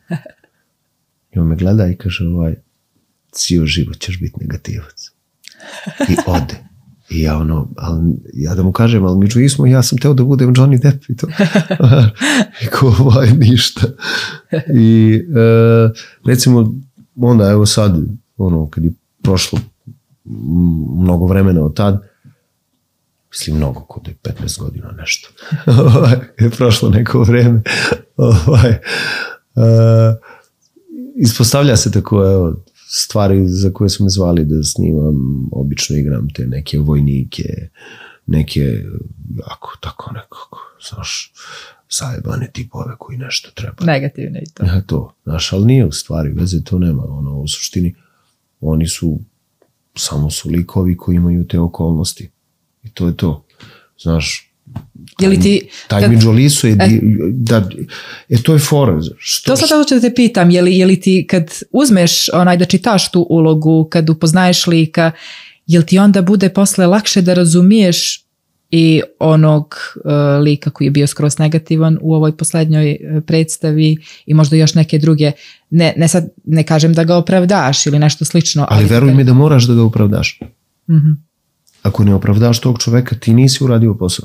I on me gleda i kaže, ovaj, cijel život ćeš biti negativac. I ode. I ja ono, ali, ja da mu kažem, ali među ismo, ja sam teo da budem Johnny Depp i to. I ko, ovaj, ništa. I e, recimo, onda evo sad, ono, kad je prošlo mnogo vremena od tad, mislim mnogo, kod je petnaest godina nešto. Je prošlo neko vreme. Ovaj, uh, ispostavlja se tako, evo, stvari za koje su me zvali da snimam, obično igram te neke vojnike, neke, jako, tako nekako, znaš, zajebane tipove koji nešto treba. Negativne i to. Ja, to, znaš, ali nije u stvari, veze to nema, ono, u suštini, oni su, samo su likovi koji imaju te okolnosti. I to je to. Znaš, je li ti, taj kad, Midžolisu je, e, da, je to je fora. To sad hoću da te pitam, je li, je li ti kad uzmeš onaj da čitaš tu ulogu, kad upoznaješ lika, je li ti onda bude posle lakše da razumiješ i onog uh, lika koji je bio skroz negativan u ovoj poslednjoj uh, predstavi i možda još neke druge, ne, ne sad ne kažem da ga opravdaš ili nešto slično. Ali, ali veruj mi da moraš da ga opravdaš. Mhm. Ako ne opravdaš tog čoveka, ti nisi uradio posao.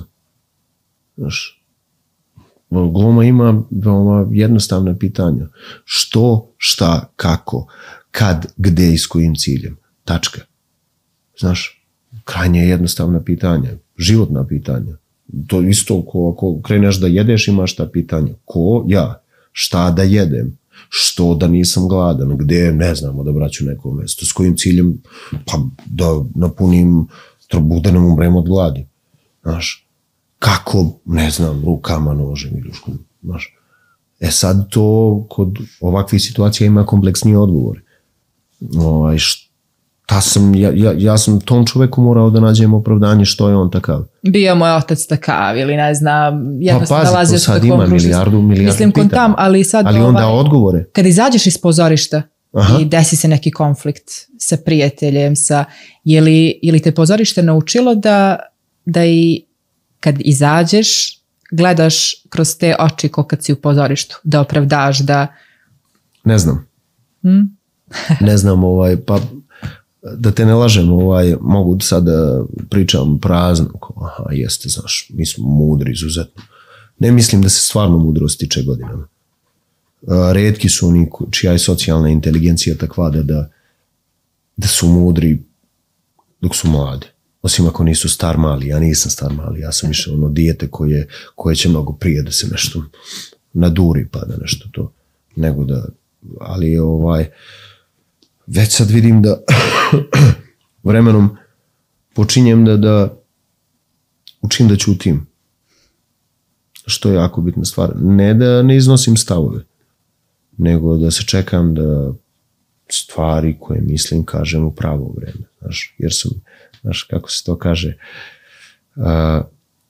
Znaš, gluma ima veoma jednostavna pitanja. Što, šta, kako, kad, gde i s kojim ciljem. Tačka. Znaš, krajnje jednostavna pitanja. Životna pitanja. To isto ko ako kreneš da jedeš, imaš ta pitanja. Ko? Ja. Šta da jedem? Što da nisam gladan? Gde? Ne znam, odabraću neko mesto. S kojim ciljem? Pa da napunim bude nam umremo od gladi. Znaš, kako, ne znam, rukama, nožem ili škom, znaš. E sad to kod ovakvih situacija ima kompleksnije odgovore. Ovaj, šta sam, ja, ja, ja sam tom čoveku morao da nađem opravdanje što je on takav. Bio moj otac takav ili ne znam, jedno pa sam pazi, nalazio to sad ima milijardu, milijardu mislim, pitanja. Tam, ali sad ali onda ovaj, odgovore. Kad izađeš iz pozorišta, aha, i desi se neki konflikt sa prijateljem, sa, je li, je li te pozorište naučilo da, da i kad izađeš gledaš kroz te oči ko kad si u pozorištu, da opravdaš, da... Ne znam. Hmm? ne znam, ovaj, pa da te ne lažem, ovaj, mogu sad da pričam prazno, ko, aha, jeste, znaš, mi smo mudri izuzetno. Ne mislim da se stvarno mudro stiče godinama. Retki su oni čija je socijalna inteligencija takva da, da, da su mudri dok su mladi. Osim ako nisu star mali, ja nisam star mali, ja sam više ono dijete koje, koje će mnogo prije da se nešto naduri pa da nešto to, nego da, ali ovaj, već sad vidim da vremenom počinjem da, da učim da ćutim. Što je jako bitna stvar. Ne da ne iznosim stavove, nego da se čekam da stvari koje mislim kažem u pravo vreme. Znaš, jer sam, znaš, kako se to kaže, a,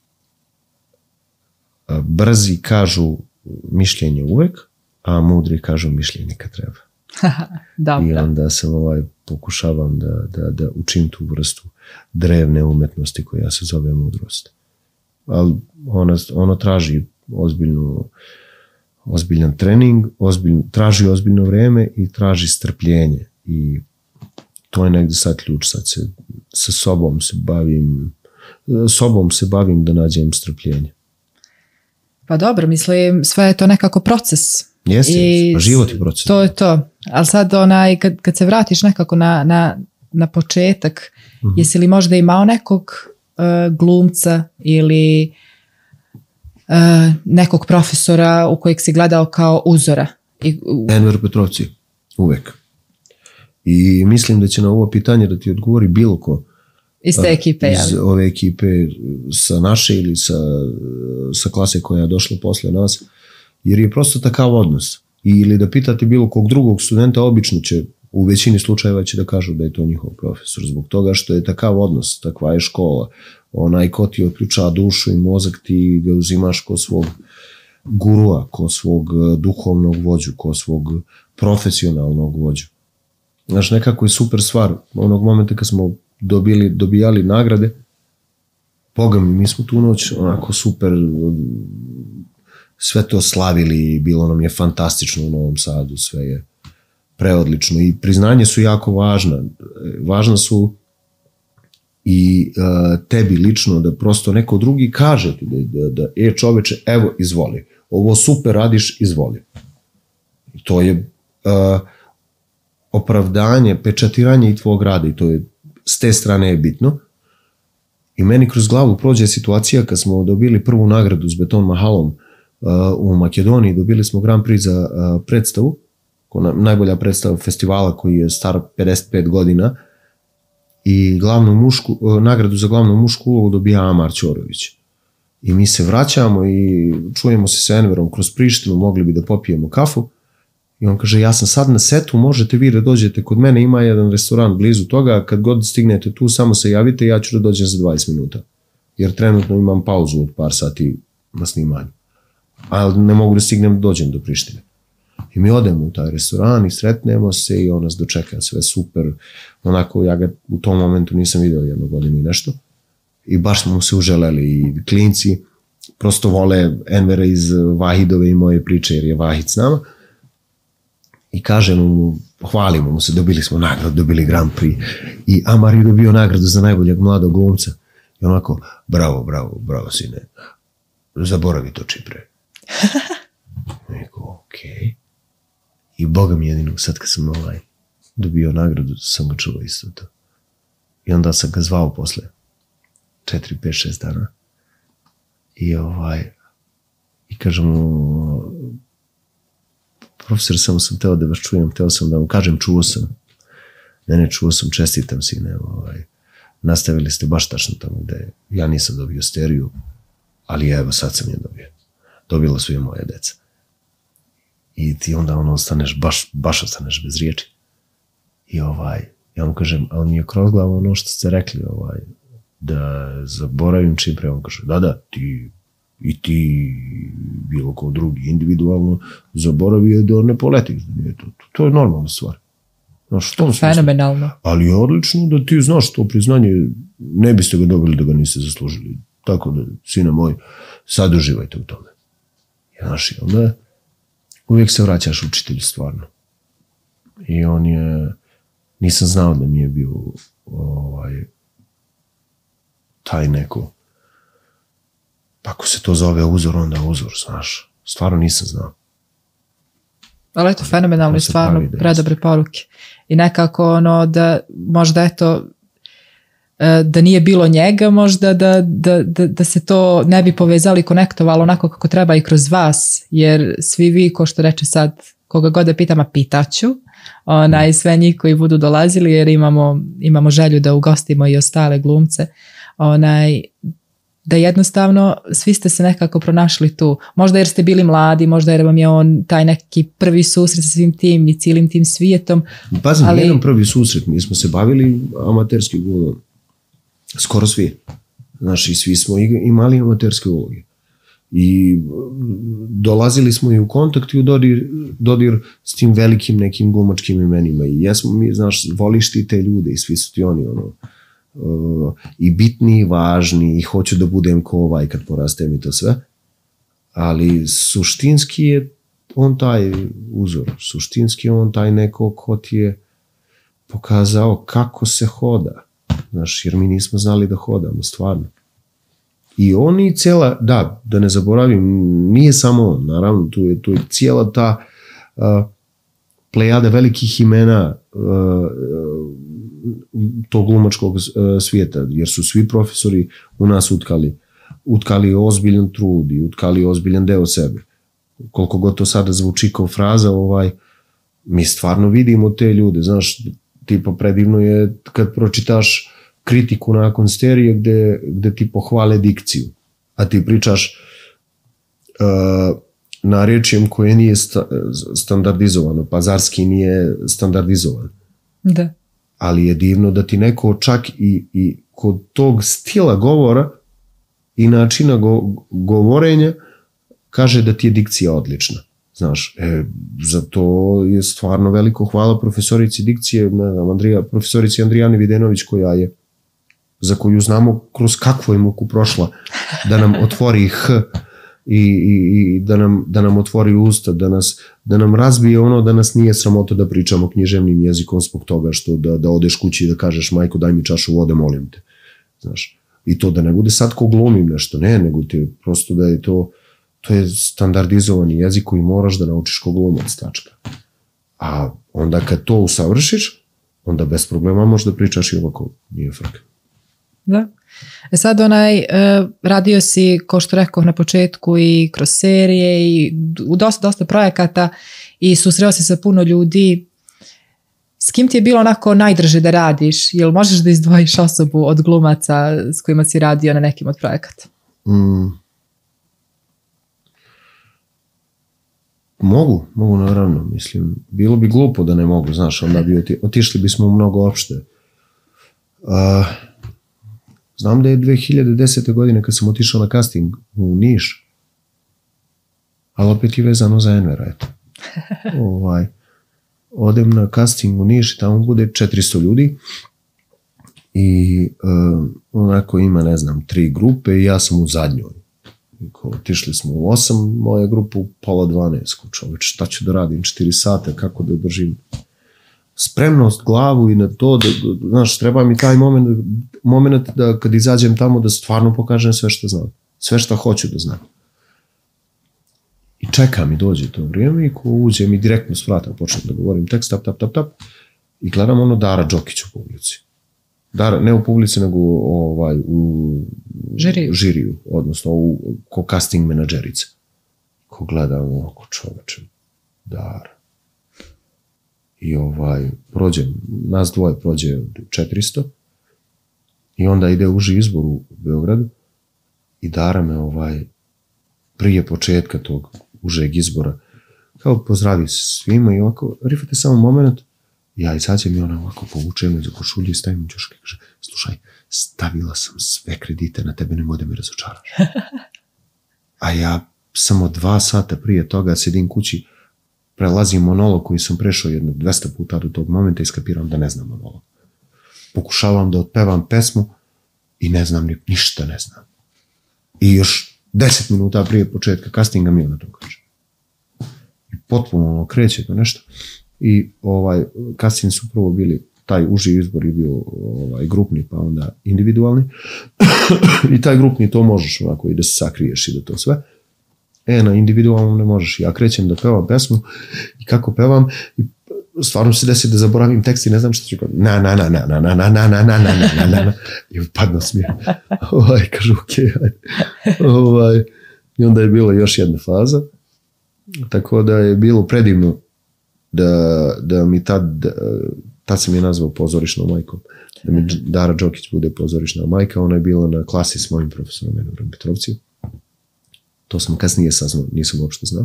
a, brzi kažu mišljenje uvek, a mudri kažu mišljenje kad treba. I onda sam ovaj, pokušavam da, da, da učim tu vrstu drevne umetnosti koja se zove mudrost. Ali ona, ono traži ozbiljnu, ozbiljan trening, ozbiljno, traži ozbiljno vreme i traži strpljenje. I to je negdje sad ključ. Sad se sa sobom se bavim, sobom se bavim da nađem strpljenje. Pa dobro, mislim, sve je to nekako proces. Jeste, pa život je proces. To je to. Ali sad onaj, kad, kad se vratiš nekako na, na, na početak, mm-hmm. jesi li možda imao nekog uh, glumca ili uh, nekog profesora u kojeg si gledao kao uzora? I, u... Enver Petrovci, uvek. I mislim da će na ovo pitanje da ti odgovori bilo ko. Iz te ekipe, iz jel? Ove ekipe sa naše ili sa, sa klase koja je došla posle nas, jer je prosto takav odnos. Ili da pitate bilo kog drugog studenta, obično će, u većini slučajeva će da kažu da je to njihov profesor, zbog toga što je takav odnos, takva je škola. Onaj ko ti otključa dušu i mozak, ti ga uzimaš ko svog gurua, ko svog duhovnog vođu, ko svog profesionalnog vođu. Znaš, nekako je super stvar, onog momenta kad smo dobili, dobijali nagrade, Boga mi, mi smo tu noć onako super sve to slavili, bilo nam je fantastično u Novom Sadu, sve je preodlično i priznanje su jako važna. Važna su i uh, tebi lično da prosto neko drugi kaže ti da, da, da e čoveče, evo izvoli, ovo super radiš, izvoli. I to je uh, opravdanje, pečatiranje i tvog rada i to je s te strane je bitno. I meni kroz glavu prođe situacija kad smo dobili prvu nagradu s Beton Mahalom uh, u Makedoniji, dobili smo Grand Prix za uh, predstavu, najbolja predstava festivala koji je star pedeset pet godina i glavnu mušku, uh, nagradu za glavnu mušku ulogu dobija Amar Ćorović. I mi se vraćamo i čujemo se sa Enverom kroz Prištinu, mogli bi da popijemo kafu. I on kaže, ja sam sad na setu, možete vi da dođete kod mene, ima jedan restoran blizu toga, kad god stignete tu, samo se javite, ja ću da dođem za dvadeset minuta. Jer trenutno imam pauzu od par sati na snimanju. Ali ne mogu da stignem da dođem do Prištine. I mi odemo u taj restoran i sretnemo se i on nas dočeka, sve super. Onako, ja ga u tom momentu nisam vidio jednu godinu i nešto. I baš smo se uželeli i klinci prosto vole Envera iz Vahidove i moje priče, jer je Vahid s nama. I kažemo mu, hvalimo mu se, dobili smo nagradu, dobili Grand Prix. I Amar je dobio nagradu za najboljeg mladog glumca. I onako, bravo, bravo, bravo sine, zaboravi to čipre. Neko, okej. Okay. I Boga mi jedino, sad kad sam ovaj, dobio nagradu, sam ga čuo isto to. I onda sam ga zvao posle četiri, pet, šest dana. I ovaj, i kažem mu, profesor, samo sam teo da vas čujem, teo sam da vam kažem, čuo sam. Ne, ne, čuo sam, čestitam sine, ovaj, nastavili ste baš tačno tamo gde ja nisam dobio steriju, ali evo sad sam je dobio. Dobila su je moje deca. I ti onda ono ostaneš, baš, baš ostaneš bez riječi. I ovaj, ja mu kažem, ali mi je kroz glavu ono što ste rekli, ovaj, da zaboravim čim pre, on kaže, da, da, ti i ti bilo ko drugi individualno zaboravio da ne poletiš. To, to, to je normalna stvar. Znaš, to fenomenalno. Ali je odlično da ti znaš to priznanje, ne biste ga dobili da ga niste zaslužili. Tako da, sine moj, sad uživajte u tome. Znaš, i onda uvijek se vraćaš učitelju stvarno. I on je, nisam znao da mi je bio ovaj, taj neko, ako se to zove uzor, onda uzor, znaš. Stvarno nisam znao. Ali eto, fenomenalno i stvarno predobre poruke. I nekako ono da možda eto da nije bilo njega, možda da, da, da, da se to ne bi povezali, konektovalo onako kako treba i kroz vas, jer svi vi, ko što reče sad, koga god da pitam, a pitaću, onaj, sve njih koji budu dolazili, jer imamo, imamo želju da ugostimo i ostale glumce, onaj, da jednostavno svi ste se nekako pronašli tu. Možda jer ste bili mladi, možda jer vam je on taj neki prvi susret sa svim tim i cijelim tim svijetom. Pazim, ali... jedan prvi susret, mi smo se bavili amaterski glumom. Skoro svi. Znaš, i svi smo imali amaterske uloge. I dolazili smo i u kontakt i u dodir, dodir s tim velikim nekim glumačkim imenima. I jesmo mi, znaš, voliš ti te ljude i svi su ti oni, ono, uh, i bitni i važni i hoću da budem ko ovaj kad porastem i to sve, ali suštinski je on taj uzor, suštinski je on taj neko ko ti je pokazao kako se hoda, znaš, jer mi nismo znali da hodamo, stvarno. I on i cijela, da, da ne zaboravim, nije samo on, naravno, tu je, tu je cijela ta uh, plejada velikih imena uh, tog glumačkog uh, svijeta, jer su svi profesori u nas utkali, utkali ozbiljan trud i utkali ozbiljan deo sebe. Koliko god to sada zvuči kao fraza, ovaj, mi stvarno vidimo te ljude, znaš, tipa predivno je kad pročitaš kritiku nakon serije gde, gde ti pohvale dikciju, a ti pričaš uh, narječjem koje nije sta, standardizovano, pazarski nije standardizovan. Da. Ali je divno da ti neko čak i, i kod tog stila govora i načina go, govorenja kaže da ti je dikcija odlična. Znaš, e, za to je stvarno veliko hvala profesorici dikcije, ne znam, Andrija, profesorici Andrijani Videnović, koja je, za koju znamo kroz kakvu je muku prošla, da nam otvori H i, i, i da, nam, da nam otvori usta, da, nas, da nam razbije ono da nas nije sramota da pričamo književnim jezikom zbog toga što da, da odeš kući i da kažeš majko daj mi čašu vode, molim te. Znaš, i to da ne bude sad ko glumim nešto, ne, nego ti prosto da je to to je standardizovani jezik koji moraš da naučiš ko glumac, tačka. A onda kad to usavršiš, onda bez problema možeš da pričaš i ovako, nije frka. Da. E sad onaj, uh, radio si, ko što rekao na početku, i kroz serije i u dosta, dosta projekata i susreo se sa puno ljudi. S kim ti je bilo onako najdrže da radiš? Jel možeš da izdvojiš osobu od glumaca s kojima si radio na nekim od projekata? Mm. Mogu, mogu naravno, mislim, bilo bi glupo da ne mogu, znaš, onda bi oti, otišli bismo mnogo opšte. Uh, znam da je dve hiljade desete. godine kad sam otišao na casting u Niš, ali opet je vezano za Envera, eto. ovaj, odem na casting u Niš i tamo bude četiristo ljudi i uh, onako ima, ne znam, tri grupe i ja sam u zadnjoj. Otišli smo u osam, moja grupa u pola dvanaest, čoveč, šta ću da radim, četiri sata, kako da držim spremnost, glavu i na to, da, znaš, treba mi taj moment, moment da kad izađem tamo da stvarno pokažem sve što znam, sve što hoću da znam. I čekam i dođe to vrijeme i ko uđem i direktno s vrata počnem da govorim tekst, tap, tap, tap, tap, i gledam ono Dara Đokić u publici. Dara, ne u publici, nego ovaj, u žiriju, žiriju odnosno u, ko casting menadžerica. Ko gleda ovako čoveče, Dara. I ovaj, prođem, nas dvoje prođe četiristo i onda ide uži izbor u Beogradu i Dara me ovaj, prije početka tog užeg izbora kao pozdravi svima i ovako, rifate samo moment. Ja izađem i ona ovako povuče me za košulju i stavim ćoške i kaže, slušaj, stavila sam sve kredite na tebe, nemoj da me razočaraš. A ja samo dva sata prije toga sedim kući, prelazim monolog koji sam prešao jedno dvesta puta do tog momenta i skapiram da ne znam monolog. Pokušavam da otpevam pesmu i ne znam, ništa ne znam. I još deset minuta prije početka castinga mi ona to kaže. I potpuno ono kreće to nešto. I ovaj, casting su prvo bili, taj uži izbor je bio ovaj, grupni, pa onda individualni. I taj grupni to možeš ovako i da se sakriješ i da to sve. E, na individualnom ne možeš. Ja krećem da pevam pesmu i kako pevam, i stvarno se desi da zaboravim tekst i ne znam što ću kao na na na na na na na na na na na na na na i upadno smije. Ovaj, kažu okej. Ovaj, i onda je bilo još jedna faza. Tako da je bilo predivno da, da mi tad, da, tad sam je nazvao pozorišnom majkom, da mi Dara Đokić bude pozorišna majka, ona je bila na klasi s mojim profesorom Enorom Petrovcem. To sam kasnije saznao, nisam uopšte znao.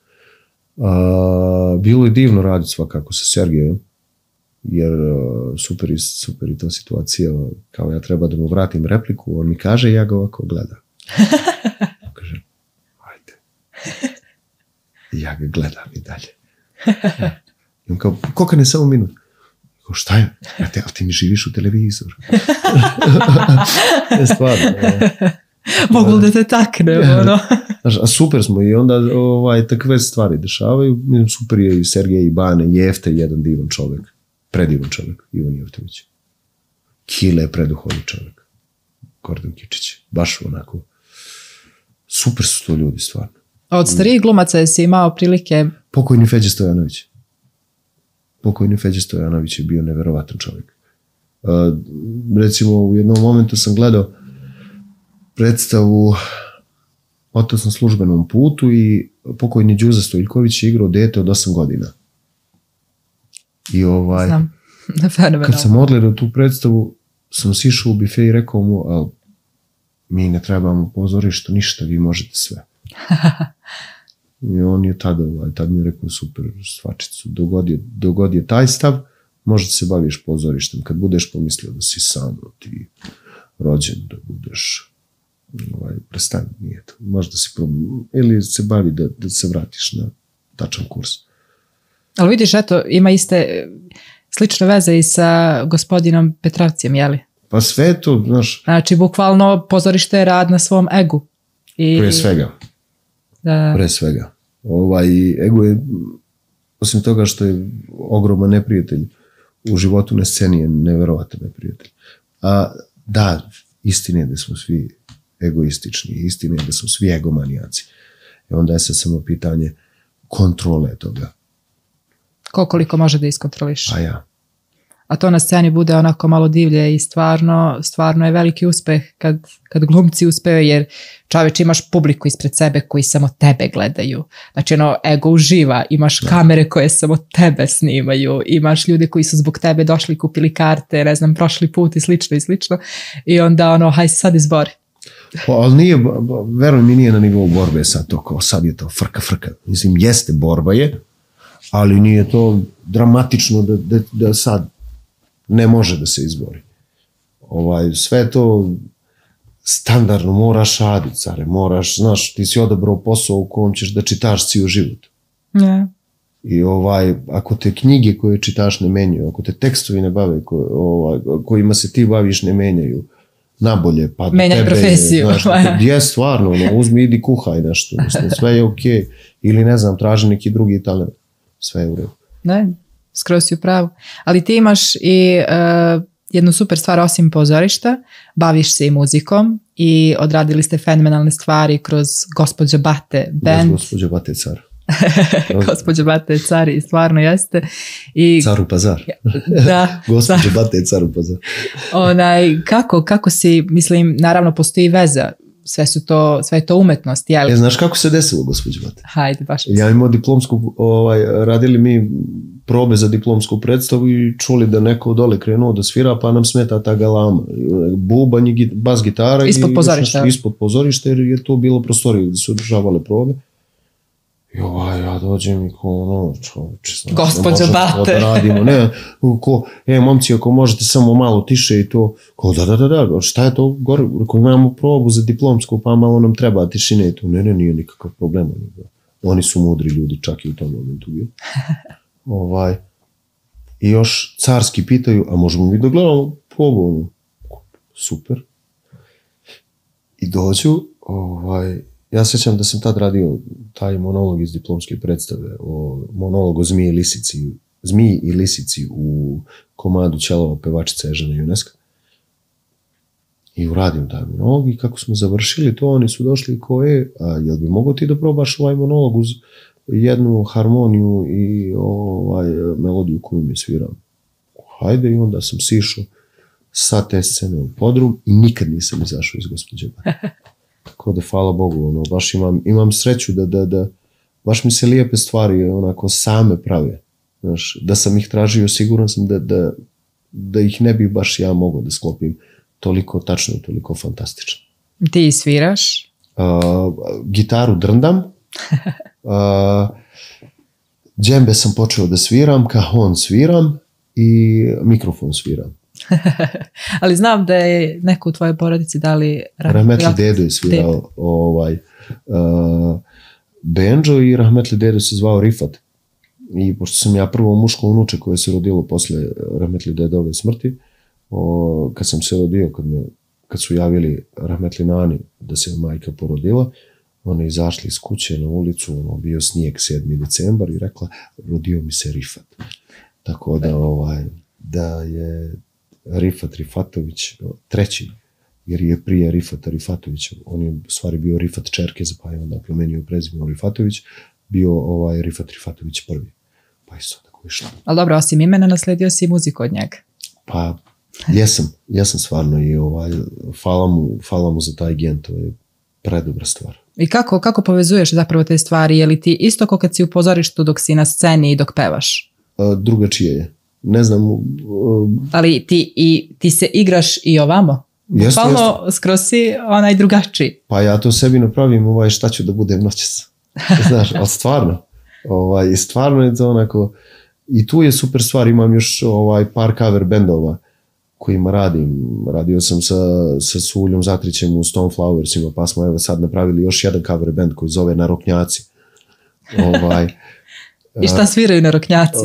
A, bilo je divno raditi svakako sa Sergejem, jer super i, super i ta situacija, kao ja treba da mu vratim repliku, on mi kaže, ja ga ovako gledam. Kaže, ajde. I ja ga gledam i dalje. I on kao, koliko ne samo minut? Kao, šta je? A te, ali ti mi živiš u televizoru. Ne, stvarno. Mogu li da te takne, ono? A super smo i onda ovaj, takve stvari dešavaju. Mislim, super je i Sergej i Bane, Jefte, jedan divan čovek. Predivan čovek, Ivan Jeftović. Kile je preduhovni čovek. Gordon Kičić. Baš onako. Super su to ljudi, stvarno. A od starijih glumaca jesi imao prilike... Pokojni Feđa Stojanović. Pokojni Feđa Stojanović je bio neverovatan čovjek. Uh, recimo, u jednom momentu sam gledao predstavu Otac na službenom putu i pokojni Đuza Stojiljković je igrao dete od osam godina. I ovaj... Znam. Kad sam odgledao tu predstavu, sam sišao u bife i rekao mu, ali mi ne trebamo pozorište, ništa, vi možete sve. I on je tada, tad mi je rekao super stvačicu, dogod je, dogod je taj stav, možda se baviš pozorištem, kad budeš pomislio da si sam, ti rođen, da budeš ovaj, prestani, nije to, možda si problem, ili se bavi da, da se vratiš na tačan kurs. Ali vidiš, eto, ima iste slične veze i sa gospodinom Petravcijem, jeli? Pa sve to, znaš... Znači, bukvalno pozorište je rad na svom egu. I... Pre svega. Da. Pre svega. Ovaj, ego je, osim toga što je ogroman neprijatelj, u životu na sceni je neverovatan neprijatelj. A da, istina je da smo svi egoistični, istina je da smo svi egomanijaci. I onda je sad samo pitanje kontrole toga. Ko koliko može da iskontroliš? A ja. A to na sceni bude onako malo divlje i stvarno, stvarno je veliki uspeh kad, kad glumci uspeju, jer čoveč imaš publiku ispred sebe koji samo tebe gledaju. Znači ono, ego uživa, imaš da. Kamere koje samo tebe snimaju, imaš ljude koji su zbog tebe došli, kupili karte, ne znam, prošli put i slično i slično. I onda ono, haj sad izbori. Pa, ali nije, veruj mi, nije na nivou borbe sad to, kao sad je to frka, frka. Mislim, jeste, borba je, ali nije to dramatično da, da, da sad ne može da se izbori. Ovaj, sve to standardno, moraš raditi, care, moraš, znaš, ti si odabrao posao u kojem ćeš da čitaš cijel život. Ne. I ovaj, ako te knjige koje čitaš ne menjaju, ako te tekstovi ne bave, ko, ovaj, kojima se ti baviš ne menjaju, nabolje, pa do menjaj tebe, profesiju. Znaš, je stvarno, ono, uzmi, idi kuhaj nešto, mislim, sve je okej, okay. Ili ne znam, traži neki drugi talent, sve je u redu. Ne, skroz si u pravu. Ali ti imaš i uh, jednu super stvar osim pozorišta, baviš se i muzikom i odradili ste fenomenalne stvari kroz Gospođa Bate band. Gospođa Bate car. Gospođa Bate car i stvarno jeste. I, Caru pazar. Da. Gospođa Bate caru pazar. Onaj, kako, kako si, mislim, naravno postoji veza, sve su to, sve je to umetnost, jel? E, znaš kako se desilo, gospođa Bate? Hajde, baš. Ja imao diplomsku, ovaj, radili mi probe za diplomsku predstavu i čuli da neko dole krenuo da svira, pa nam smeta ta galama. Bubanj i bas gitara. Ispod pozorišta. I, ispod pozorišta, jer je to bilo prostorije gdje su održavale probe. I ovaj, ja dođem i ko, ono, čovječ, znači, Gospođa Bate. Da radimo, ne, ko, e, momci, ako možete samo malo tiše i to, ko, da, da, da, da, šta je to, gore, ako imamo probu za diplomsku, pa malo nam treba tišine i to, ne, ne, nije nikakav problem. Oni su mudri ljudi, čak i u tom momentu bio. Ovaj, i još carski pitaju, a možemo mi da gledamo probu, ono, super. I dođu, ovaj, ja sećam da sam tad radio taj monolog iz diplomske predstave, o monolog o zmiji i lisici, zmiji i lisici u komadu Ćelava pevačica Ežena Juneska. I uradim taj monolog i kako smo završili to, oni su došli ko je, a jel bi mogao ti da probaš ovaj monolog uz jednu harmoniju i ovaj melodiju koju mi sviram? Hajde, i onda sam sišao sa te scene u podrum i nikad nisam izašao iz Gospođe Bate. Tako da, hvala Bogu, ono, baš imam, imam sreću da, da, da, baš mi se lijepe stvari onako same prave. Znaš, da sam ih tražio, siguran sam da, da, da ih ne bih baš ja mogao da sklopim toliko tačno i toliko fantastično. Ti sviraš? Uh, gitaru drndam. Uh, džembe sam počeo da sviram, kajon sviram i mikrofon sviram. Ali znam da je neko u tvojoj porodici dali Rahmetli Dedo je svirao Dedo. ovaj uh, banjo i Rahmetli Dedo se zvao Rifat. I pošto sam ja prvo muško unuče koje se rodilo posle rahmetli dedove smrti, o, kad sam se rodio, kad, me, kad su javili rahmetli nani da se majka porodila, oni izašli iz kuće na ulicu, ono, bio snijeg sedmi decembar i rekla, rodio mi se Rifat. Tako da, ovaj, da je Rifat Rifatović treći, jer je prije Rifata Rifatovića, on je u stvari bio Rifat Čerkez, pa je onda plemenio prezimom Rifatović, bio ovaj Rifat Rifatović prvi. Pa isto tako je šlo. Ali dobro, osim imena nasledio si muziku od njega. Pa, jesam, jesam stvarno i ovaj, hvala mu, hvala mu za taj gen, to je predobra stvar. I kako, kako povezuješ zapravo te stvari? Je li ti isto kao kad si u pozorištu dok si na sceni i dok pevaš? Uh, drugačije je. Ne znam... Uh, Ali ti, i, ti se igraš i ovamo? Jeste, Bukvalno jeste. skroz si onaj drugačiji. Pa ja to sebi napravim, ovaj, šta ću da budem noćas. Znaš, ali stvarno. Ovaj, stvarno je to onako... I tu je super stvar, imam još ovaj, par cover bendova kojima radim. Radio sam sa, sa Suljom Zatrićem u Stoneflowersima, pa smo evo sad napravili još jedan cover band koji zove Naroknjaci. Ovaj, I šta sviraju Naroknjaci?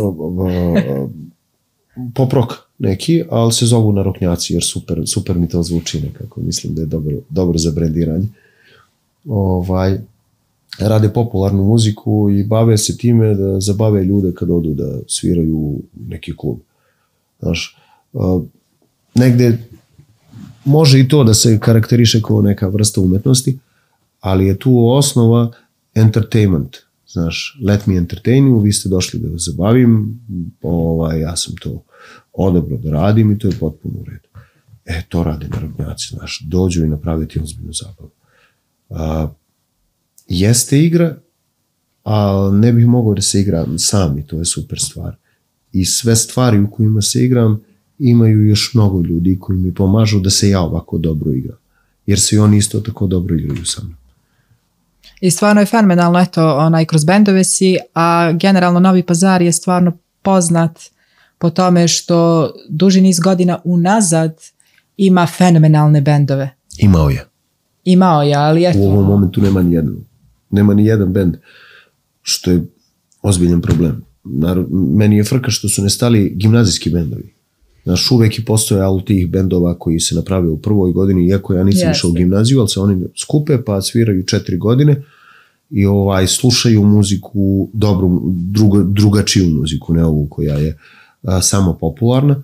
Pop rock neki, ali se zovu Naroknjaci jer super, super mi to zvuči nekako. Mislim da je dobro, dobro za brendiranje. Ovaj, rade popularnu muziku i bave se time da zabave ljude kad odu da sviraju u neki klub. Znaš, uh, negde može i to da se karakteriše kao neka vrsta umetnosti, ali je tu osnova entertainment. Znaš, let me entertain you, vi ste došli da vas zabavim, ovaj, ja sam to odobro da radim i to je potpuno u redu. E, to rade Naroknjaci, znaš, dođu i naprave ti ozbiljnu zabavu. Uh, jeste igra, ali ne bih mogao da se igram sam i to je super stvar. I sve stvari u kojima se igram imaju još mnogo ljudi koji mi pomažu da se ja ovako dobro igram. Jer se i oni isto tako dobro igraju sa mnom. I stvarno je fenomenalno, eto, onaj, kroz bendove si, a generalno Novi Pazar je stvarno poznat po tome što duži niz godina unazad ima fenomenalne bendove. Imao je. Imao je, ali eto... U ovom momentu nema ni jedan. Nema ni jedan bend, što je ozbiljan problem. Naravno, meni je frka što su nestali gimnazijski bendovi. Znaš, uvek je postojalo tih bendova koji se naprave u prvoj godini, iako ja nisam išao u gimnaziju, ali se oni skupe pa sviraju četiri godine i ovaj, slušaju muziku, dobru, druga, drugačiju muziku, ne ovu koja je a, samo popularna.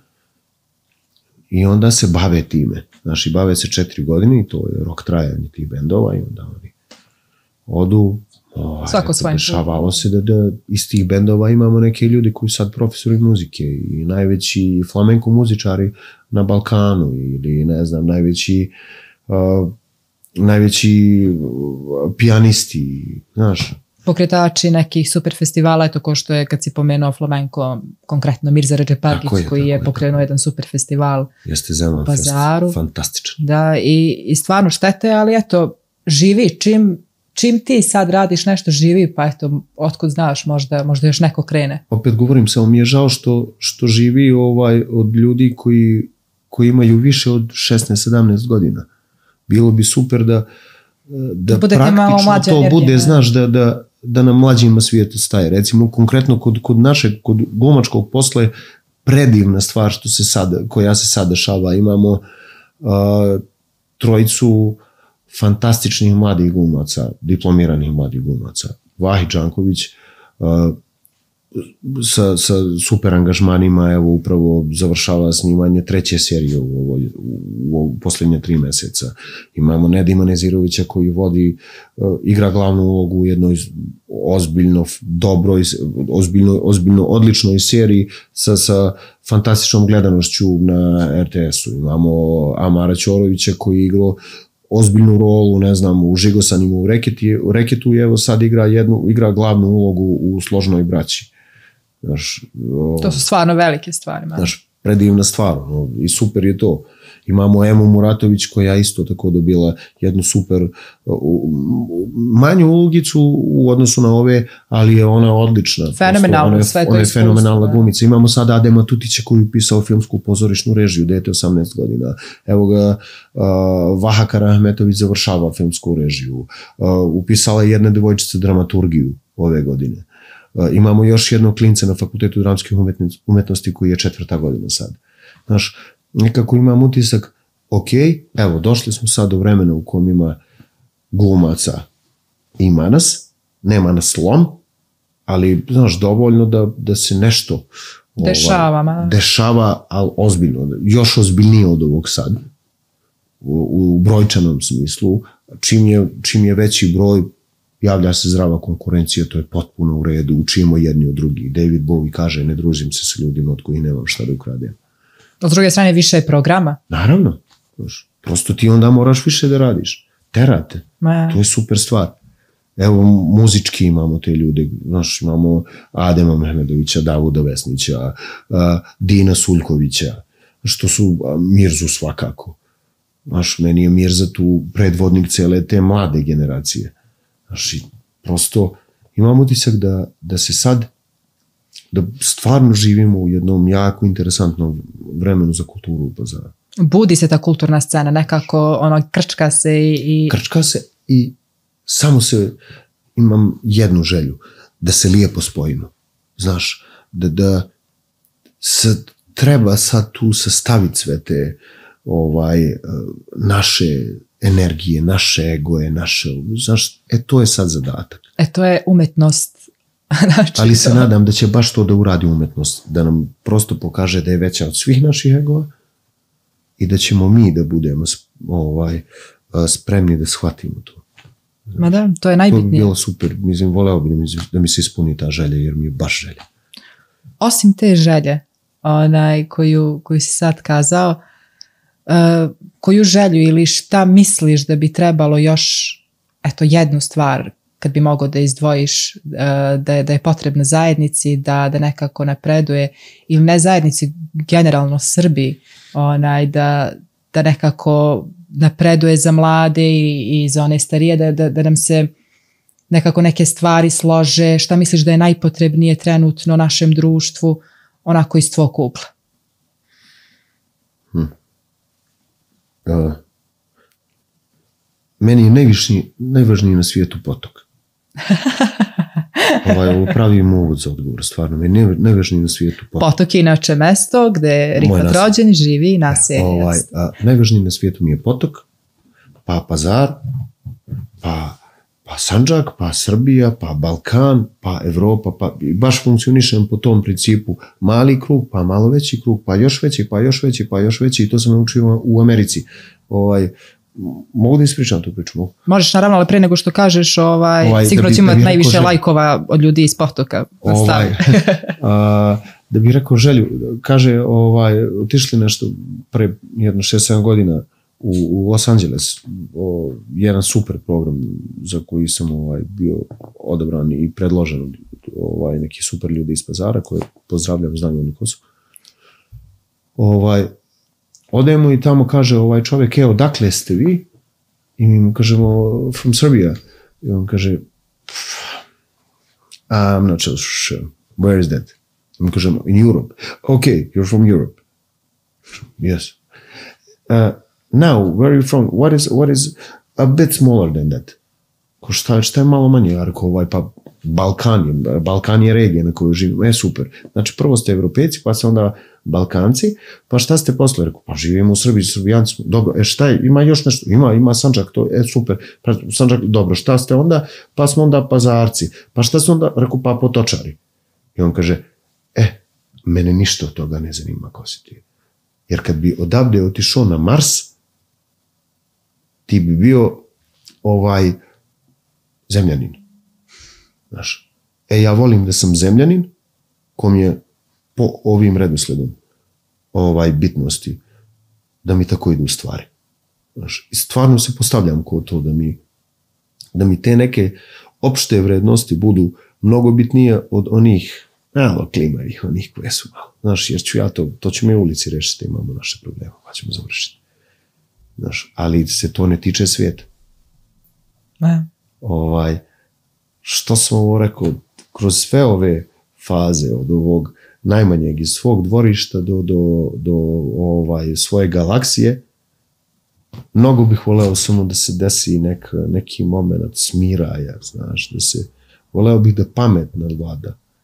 I onda se bave time. Znaš, i bave se četiri godine i to je rok trajanje tih bendova i onda oni odu. Ovaj, svako svojim dešavalo se da, da iz tih bendova imamo neke ljudi koji sad profesori muzike i najveći flamenko muzičari na Balkanu ili ne znam, najveći uh, najveći pijanisti, znaš. Pokretači nekih super festivala, eto ko što je kad si pomenuo flamenko, konkretno Mirza Redžepagić koji je pokrenuo jedan super festival. Jeste Zeman Fest, fantastičan. Da, i, i stvarno štete, ali eto, živi, čim, čim ti sad radiš nešto živi, pa eto, otkud znaš, možda, možda još neko krene. Opet govorim, samo mi je žao što, što živi ovaj, od ljudi koji, koji imaju više od šesnaest sedamnaest godina. Bilo bi super da da praktično to bude, energije, znaš, da, da, da nam mlađima svijetu staje. Recimo, konkretno kod, kod našeg, kod glumačkog posla je predivna stvar što se sad, koja se sad dešava. Imamo uh, trojicu fantastičnih mladih glumaca, diplomiranih mladih glumaca. Vahi Đanković, uh, sa, sa super angažmanima, evo upravo završava snimanje treće serije u, ovoj, u, u posljednje tri meseca. Imamo Nedima Nezirovića koji vodi, uh, igra glavnu ulogu u jednoj ozbiljno dobroj, ozbiljno, ozbiljno odličnoj seriji sa, sa fantastičnom gledanošću na er te esu. Imamo Amara Ćorovića koji igrao ozbiljnu rolu, ne znam, u Žigosanima u, reketi, u reketu i evo sad igra, jednu, igra glavnu ulogu u Složnoj braći. Znaš, o, to su stvarno velike stvari. Man. Znaš, predivna stvar, no, i super je to. Imamo Emu Muratović koja isto tako dobila jednu super manju ulogicu u odnosu na ove, ali je ona odlična. Fenomenalna, ona je, sve to ona je iskustvo, fenomenalna glumica. Imamo sada Adema Tutića koji je upisao filmsku pozorišnu režiju, dete osamnaest godina. Evo ga, uh, Vaha Karahmetović završava filmsku režiju. Uh, upisala je jedna devojčica dramaturgiju ove godine. imamo još jednog klinca na Fakultetu dramskih umetnosti koji je četvrta godina sad. Znaš, nekako imam utisak, ok, evo, došli smo sad do vremena u kom ima glumaca, ima nas, nema nas lom, ali, znaš, dovoljno da, da se nešto dešava, ovaj, dešava, ali ozbiljno, još ozbiljnije od ovog sad, u, u brojčanom smislu. Čim je, čim je veći broj, javlja se zdrava konkurencija, to je potpuno u redu, učimo jedni od drugih. David Bowie kaže, ne družim se s ljudima od kojih nemam šta da ukradem. Od druge strane, više je programa. Naravno. Prosto ti onda moraš više da radiš. Terate. Ma. To je super stvar. Evo, muzički imamo te ljude. Znaš, imamo Adema Mehmedovića, Davuda Vesnića, Dina Suljkovića, što su Mirzu svakako. Znaš, meni je Mirza tu predvodnik cele te mlade generacije. Znaš, prosto imam utisak da, da se sad, da stvarno živimo u jednom jako interesantnom vremenu za kulturu u Pazaru. Budi se ta kulturna scena, nekako ono, krčka se i... Krčka se i samo se, imam jednu želju, da se lijepo spojimo. Znaš, da, da se treba sad tu sastaviti sve te ovaj, naše energije, naše egoje, naše, znaš, e to je sad zadatak. E to je umetnost. Znači, ali se to... nadam da će baš to da uradi umetnost, da nam prosto pokaže da je veća od svih naših egova i da ćemo mi da budemo ovaj, spremni da shvatimo to. Znači, ma da, to je najbitnije. To bi bilo super, mislim, voleo bi da mi, da mi se ispuni ta želja, jer mi je baš želja. Osim te želje, onaj, koju, koju si sad kazao, Uh, koju želju ili šta misliš da bi trebalo još, eto, jednu stvar kad bi mogao da izdvojiš, uh, da, je, da je potrebna zajednici, da, da nekako napreduje, ili ne zajednici, generalno Srbiji, onaj, da, da nekako napreduje za mlade i, i za one starije, da, da, da nam se nekako neke stvari slože. Šta misliš da je najpotrebnije trenutno našem društvu, onako iz tvog ugla? Hmm. Uh, meni je najvišnji, najvažniji na svijetu potok. Ovaj, ovo pravi uvod za odgovor, stvarno. Meni je najvažniji na svijetu potok. Potok je inače mesto gde Rihvat rođen živi i naselje. Ovaj, najvažniji na svijetu mi je potok, pa Pazar, pa, pa Sandžak, pa Srbija, pa Balkan, pa Evropa, pa baš funkcionišem po tom principu. Mali krug, pa malo veći krug, pa još veći, pa još veći, pa još veći, i to sam naučio u Americi. Ovaj, mogu da ispričam tu priču? Možeš, naravno, ali pre nego što kažeš, ovaj, ovaj, sigurno ćemo imati najviše želju, lajkova od ljudi iz Potoka. Ovaj, a, da bih rekao želju, kaže, ovaj, otišli nešto pre jedno šest sedam godina u, u Los Angeles, o, jedan super program za koji sam ovaj, bio odabran i predložen, ovaj, neki super ljudi iz Pazara koje pozdravljam, znam oni ko su. Ovaj, odemo i tamo kaže ovaj čovjek, evo, dakle ste vi? I mi mu kažemo, from Serbia. I on kaže, I'm not sure, where is that? I mi kažemo, in Europe. Okay, you're from Europe. Yes. Uh, now, where are you from? What is, what is a bit smaller than that? Ko šta, šta je malo manje? Ja rekao, ovaj, pa Balkan je, Balkan je regija na kojoj živimo. E, super. Znači, prvo ste Evropejci, pa se onda Balkanci, pa šta ste posle? Rekao, pa živimo u Srbiji, Srbijanci smo. Dobro, e šta je, ima još nešto? Ima, ima Sandžak, to je super. Sandžak, dobro, šta ste onda? Pa smo onda Pazarci. Pa šta ste onda? Rekao, pa Potočari. I on kaže, e, mene ništa od toga ne zanima ko si ti. Jer kad bi odavde otišao na Mars, ti bi bio ovaj zemljanin. Znaš, e, ja volim da sam zemljanin kom je po ovim redosledom ovaj bitnosti da mi tako idu stvari. Znaš, i stvarno se postavljam kao to da mi, da mi te neke opšte vrednosti budu mnogo bitnije od onih malo klimarih, onih koje su malo. Znaš, jer ću ja to, to ću mi u ulici rešiti, imamo naše probleme, pa ćemo završiti. Znaš, ali se to ne tiče svijeta. Ne. Ovaj, što sam ovo rekao, kroz sve ove faze od ovog najmanjeg iz svog dvorišta do, do, do ovaj, svoje galaksije, mnogo bih voleo samo da se desi nek, neki moment smiraja, znaš, da se, voleo bih da pamet nadvlada,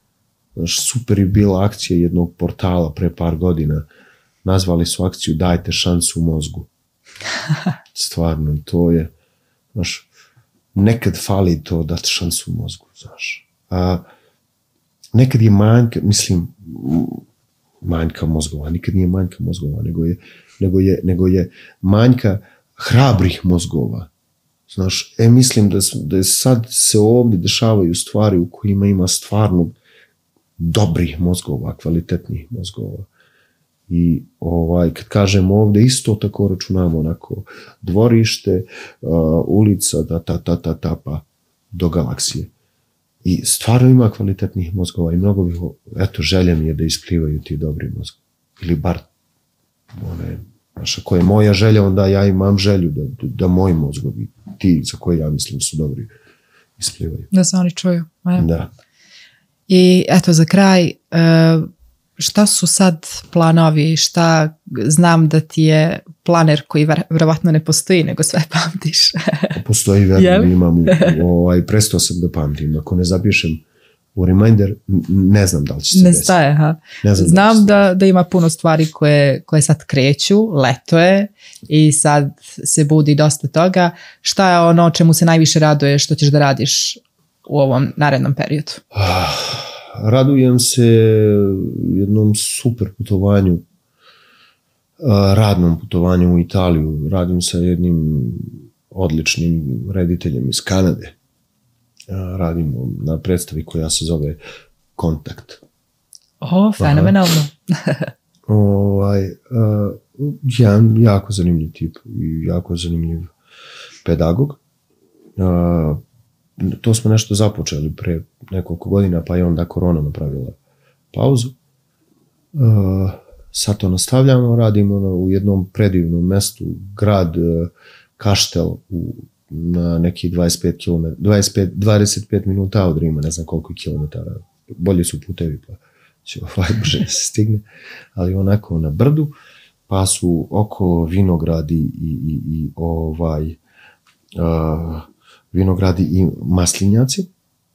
Znaš, super je bila akcija jednog portala pre par godina. Nazvali su akciju Dajte šansu mozgu. Stvarno, to je, znaš, nekad fali to dati šansu mozgu, znaš. A nekad je manjka, mislim, manjka mozgova, nikad nije manjka mozgova, nego je, nego je, nego je manjka hrabrih mozgova. Znaš, e, mislim da, da sad se ovdje dešavaju stvari u kojima ima stvarno dobrih mozgova, kvalitetnih mozgova. I ovaj, kad kažem ovdje, isto tako računamo onako dvorište, uh, ulica, ta, ta, ta, ta, ta, pa do galaksije. I stvarno ima kvalitetnih mozgova i mnogo bih, eto, želja mi je da isplivaju ti dobri mozgovi. Ili bar, one, znaš, ako je moja želja, onda ja imam želju da, da moji mozgovi, ti za koje ja mislim su dobri, isplivaju. Da se oni čuju. Ja. Da. I eto, za kraj, šta su sad planovi, šta, znam da ti je planer koji vjerovatno ne postoji, nego sve pamtiš. Postoji, vjerujem, imam, ovaj, prestao sam da pamtim, ako ne zapišem u reminder, ne znam da li će se ne desiti. Staje, ha. Ne znam znam da, da, da ima puno stvari koje, koje sad kreću, leto je i sad se budi dosta toga. Šta je ono čemu se najviše raduje što ćeš da radiš u ovom narednom periodu? Radujem se jednom super putovanju, radnom putovanju u Italiju. Radim sa jednim odličnim rediteljem iz Kanade. Radim na predstavi koja se zove Kontakt. O, fenomenalno. ovaj, jedan jako zanimljiv tip i jako zanimljiv pedagog. To smo nešto započeli pre nekoliko godina, pa je onda korona napravila pauzu. Sad to nastavljamo, radimo u jednom predivnom mestu, grad Kaštel u na neki dvadeset pet kilometara, dvadeset pet, dvadeset pet minuta od Rima, ne znam koliko kilometara, bolji su putevi, pa će ovaj brže da se stigne, ali onako na brdu, pa su oko vinogradi i, i, i ovaj uh, vinogradi i maslinjaci,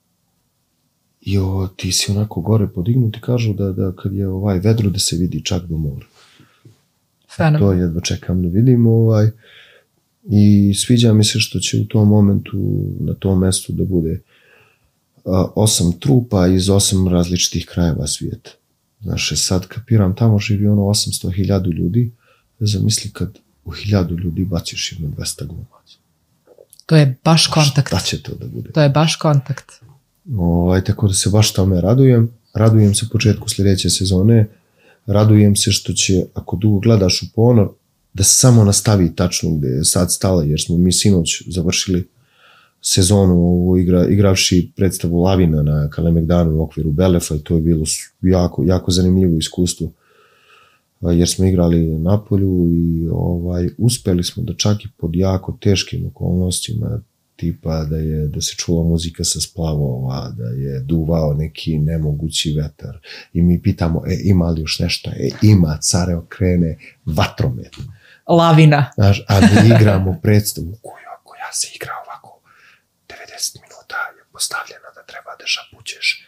i o, ti si onako gore podignuti, kažu da, da kad je ovaj vedro da se vidi čak do mora. Fenomen. To jedva čekam da vidim, ovaj, i sviđa mi se što će u tom momentu na tom mestu da bude a, osam trupa iz osam različitih krajeva svijeta. Znaš, sad kapiram, tamo živi ono osamsto hiljada ljudi, zamisli kad u hiljadu ljudi baciš jedno dvesta glumaca. To je baš kontakt. Šta će to da bude? To je baš kontakt. Ovaj, tako da se baš tome radujem. Radujem se početku sljedeće sezone. Radujem se što će, ako dugo gledaš u ponor, da samo nastavi tačno gde je sad stala, jer smo mi sinoć završili sezonu ovu igra, igravši predstavu Lavina na Kalemegdanu u okviru Belefa, i to je bilo jako, jako zanimljivo iskustvo, jer smo igrali na polju i ovaj, uspeli smo da čak i pod jako teškim okolnostima, tipa da je da se čula muzika sa splavova, da je duvao neki nemogući vetar i mi pitamo, e, ima li još nešto? E, ima, care okrene vatromet. Lavina. Znaš, a mi igramo predstavu koju, koja se igra ovako devedeset minuta je postavljena da treba da šapućeš.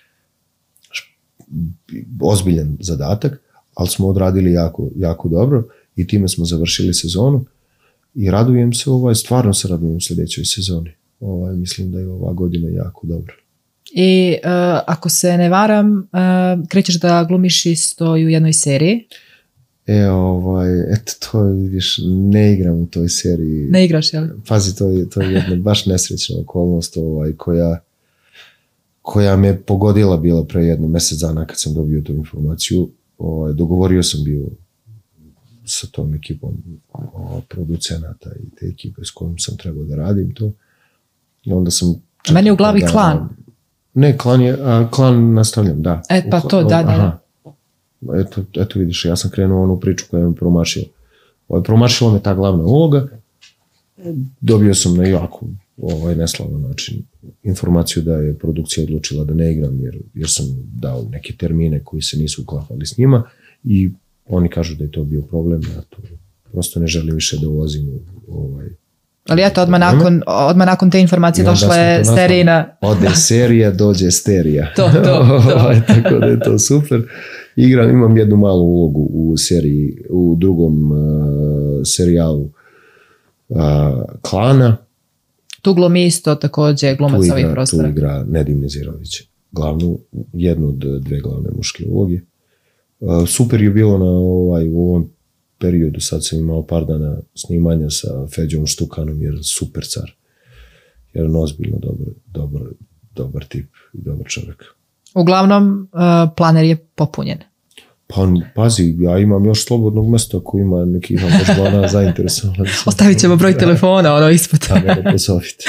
Ozbiljan zadatak, ali smo odradili jako, jako dobro i time smo završili sezonu i radujem se, ovaj, stvarno se radujem u sljedećoj sezoni. Ovaj, mislim da je ova godina jako dobra. I uh, ako se ne varam, uh, krećeš da glumiš isto i u jednoj seriji? E, ovaj, eto, to vidiš, ne igram u toj seriji. Ne igraš, jel? Pazi, to je, to je jedna baš nesrećna okolnost, ovaj, koja, koja me pogodila bila pre jedno mjesec dana kad sam dobio tu informaciju. Ovaj, dogovorio sam bio sa tom ekipom ovaj, producenata i te ekipe s kojom sam trebao da radim to. I onda sam... A meni je u glavi da, Klan. Ne, Klan je, a, Klan nastavljam, da. E, pa to, da, da, da. Eto, eto vidiš, ja sam krenuo onu priču koja me promašila. Ovaj, promašila me ta glavna uloga. Dobio sam na jako ovaj, neslavan način informaciju da je produkcija odlučila da ne igram, jer, jer sam dao neke termine koji se nisu uklapali s njima i oni kažu da je to bio problem. Ja to prosto ne želim više da ulazim u, ovaj, Ali eto, odmah nakon, odmah nakon te informacije došla je serijna... Ode serija, dođe sterija. To, to, to. Tako da je to super. Igram, imam jednu malu ulogu u seriji, u drugom uh, serijalu uh, Klana. Tu glumi isto takođe glumac ovih prostora. Tu igra Nedim Nezirović, glavnu, jednu od dve glavne muške uloge. Uh, super je bilo na ovaj, u ovom periodu, sad sam imao par dana snimanja sa Feđom Štukanom, jer super car. Jer on ozbiljno dobar, dobar, dobar tip i dobar čovjek. Uglavnom, uh, planer je popunjen. Pa, pazi, ja imam još slobodnog mjesta ako ima nekih angažmana zainteresovan. Ostavit ćemo broj telefona, ono ispod. Da, nego pozovite.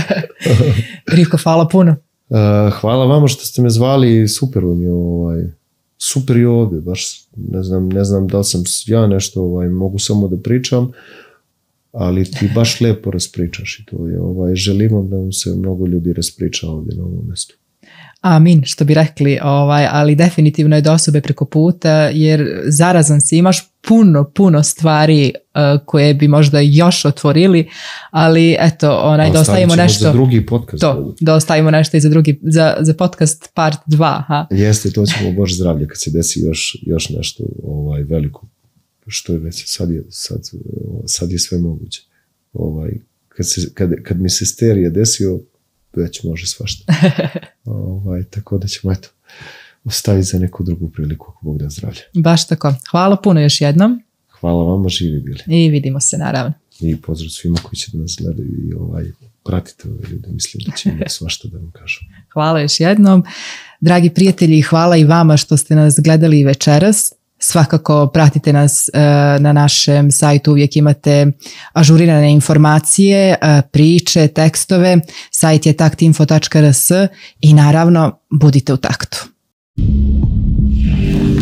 Rivko, hvala puno. Uh, hvala vama što ste me zvali, super vam je ovaj, super je ovdje, baš ne znam, ne znam da li sam ja nešto, ovaj, mogu samo da pričam, ali ti baš lepo raspričaš i to je, ovaj, želim vam da vam se mnogo ljudi raspriča ovdje na ovom mjestu. Amin, što bi rekli, ovaj, ali definitivno je do osobe preko puta, jer zarazan si, imaš puno, puno stvari uh, koje bi možda još otvorili, ali eto, onaj, da ostavimo nešto... za drugi podcast. To, da ostavimo nešto i za, drugi, za, za podcast part dva. Ha? Jeste, to ćemo Bože zdravlje kad se desi još, još nešto ovaj, veliko, što je već, sad je, sad, sad je sve moguće. Ovaj, kad, se, kad, kad mi se sterija desio, već može svašta. ovaj, tako da ćemo eto ostaviti za neku drugu priliku ako Bog da zdravlje. Baš tako. Hvala puno još jednom. Hvala vama, živi bili. I vidimo se naravno. I pozdrav svima koji će da nas gledaju i ovaj, pratite ove ljude. Mislim da će imati svašta da vam kažem. Hvala još jednom. Dragi prijatelji, hvala i vama što ste nas gledali večeras. Svakako pratite nas uh, na našem sajtu, uvijek imate ažurirane informacije, uh, priče, tekstove, sajt je taktinfo tačka rs i naravno budite u taktu.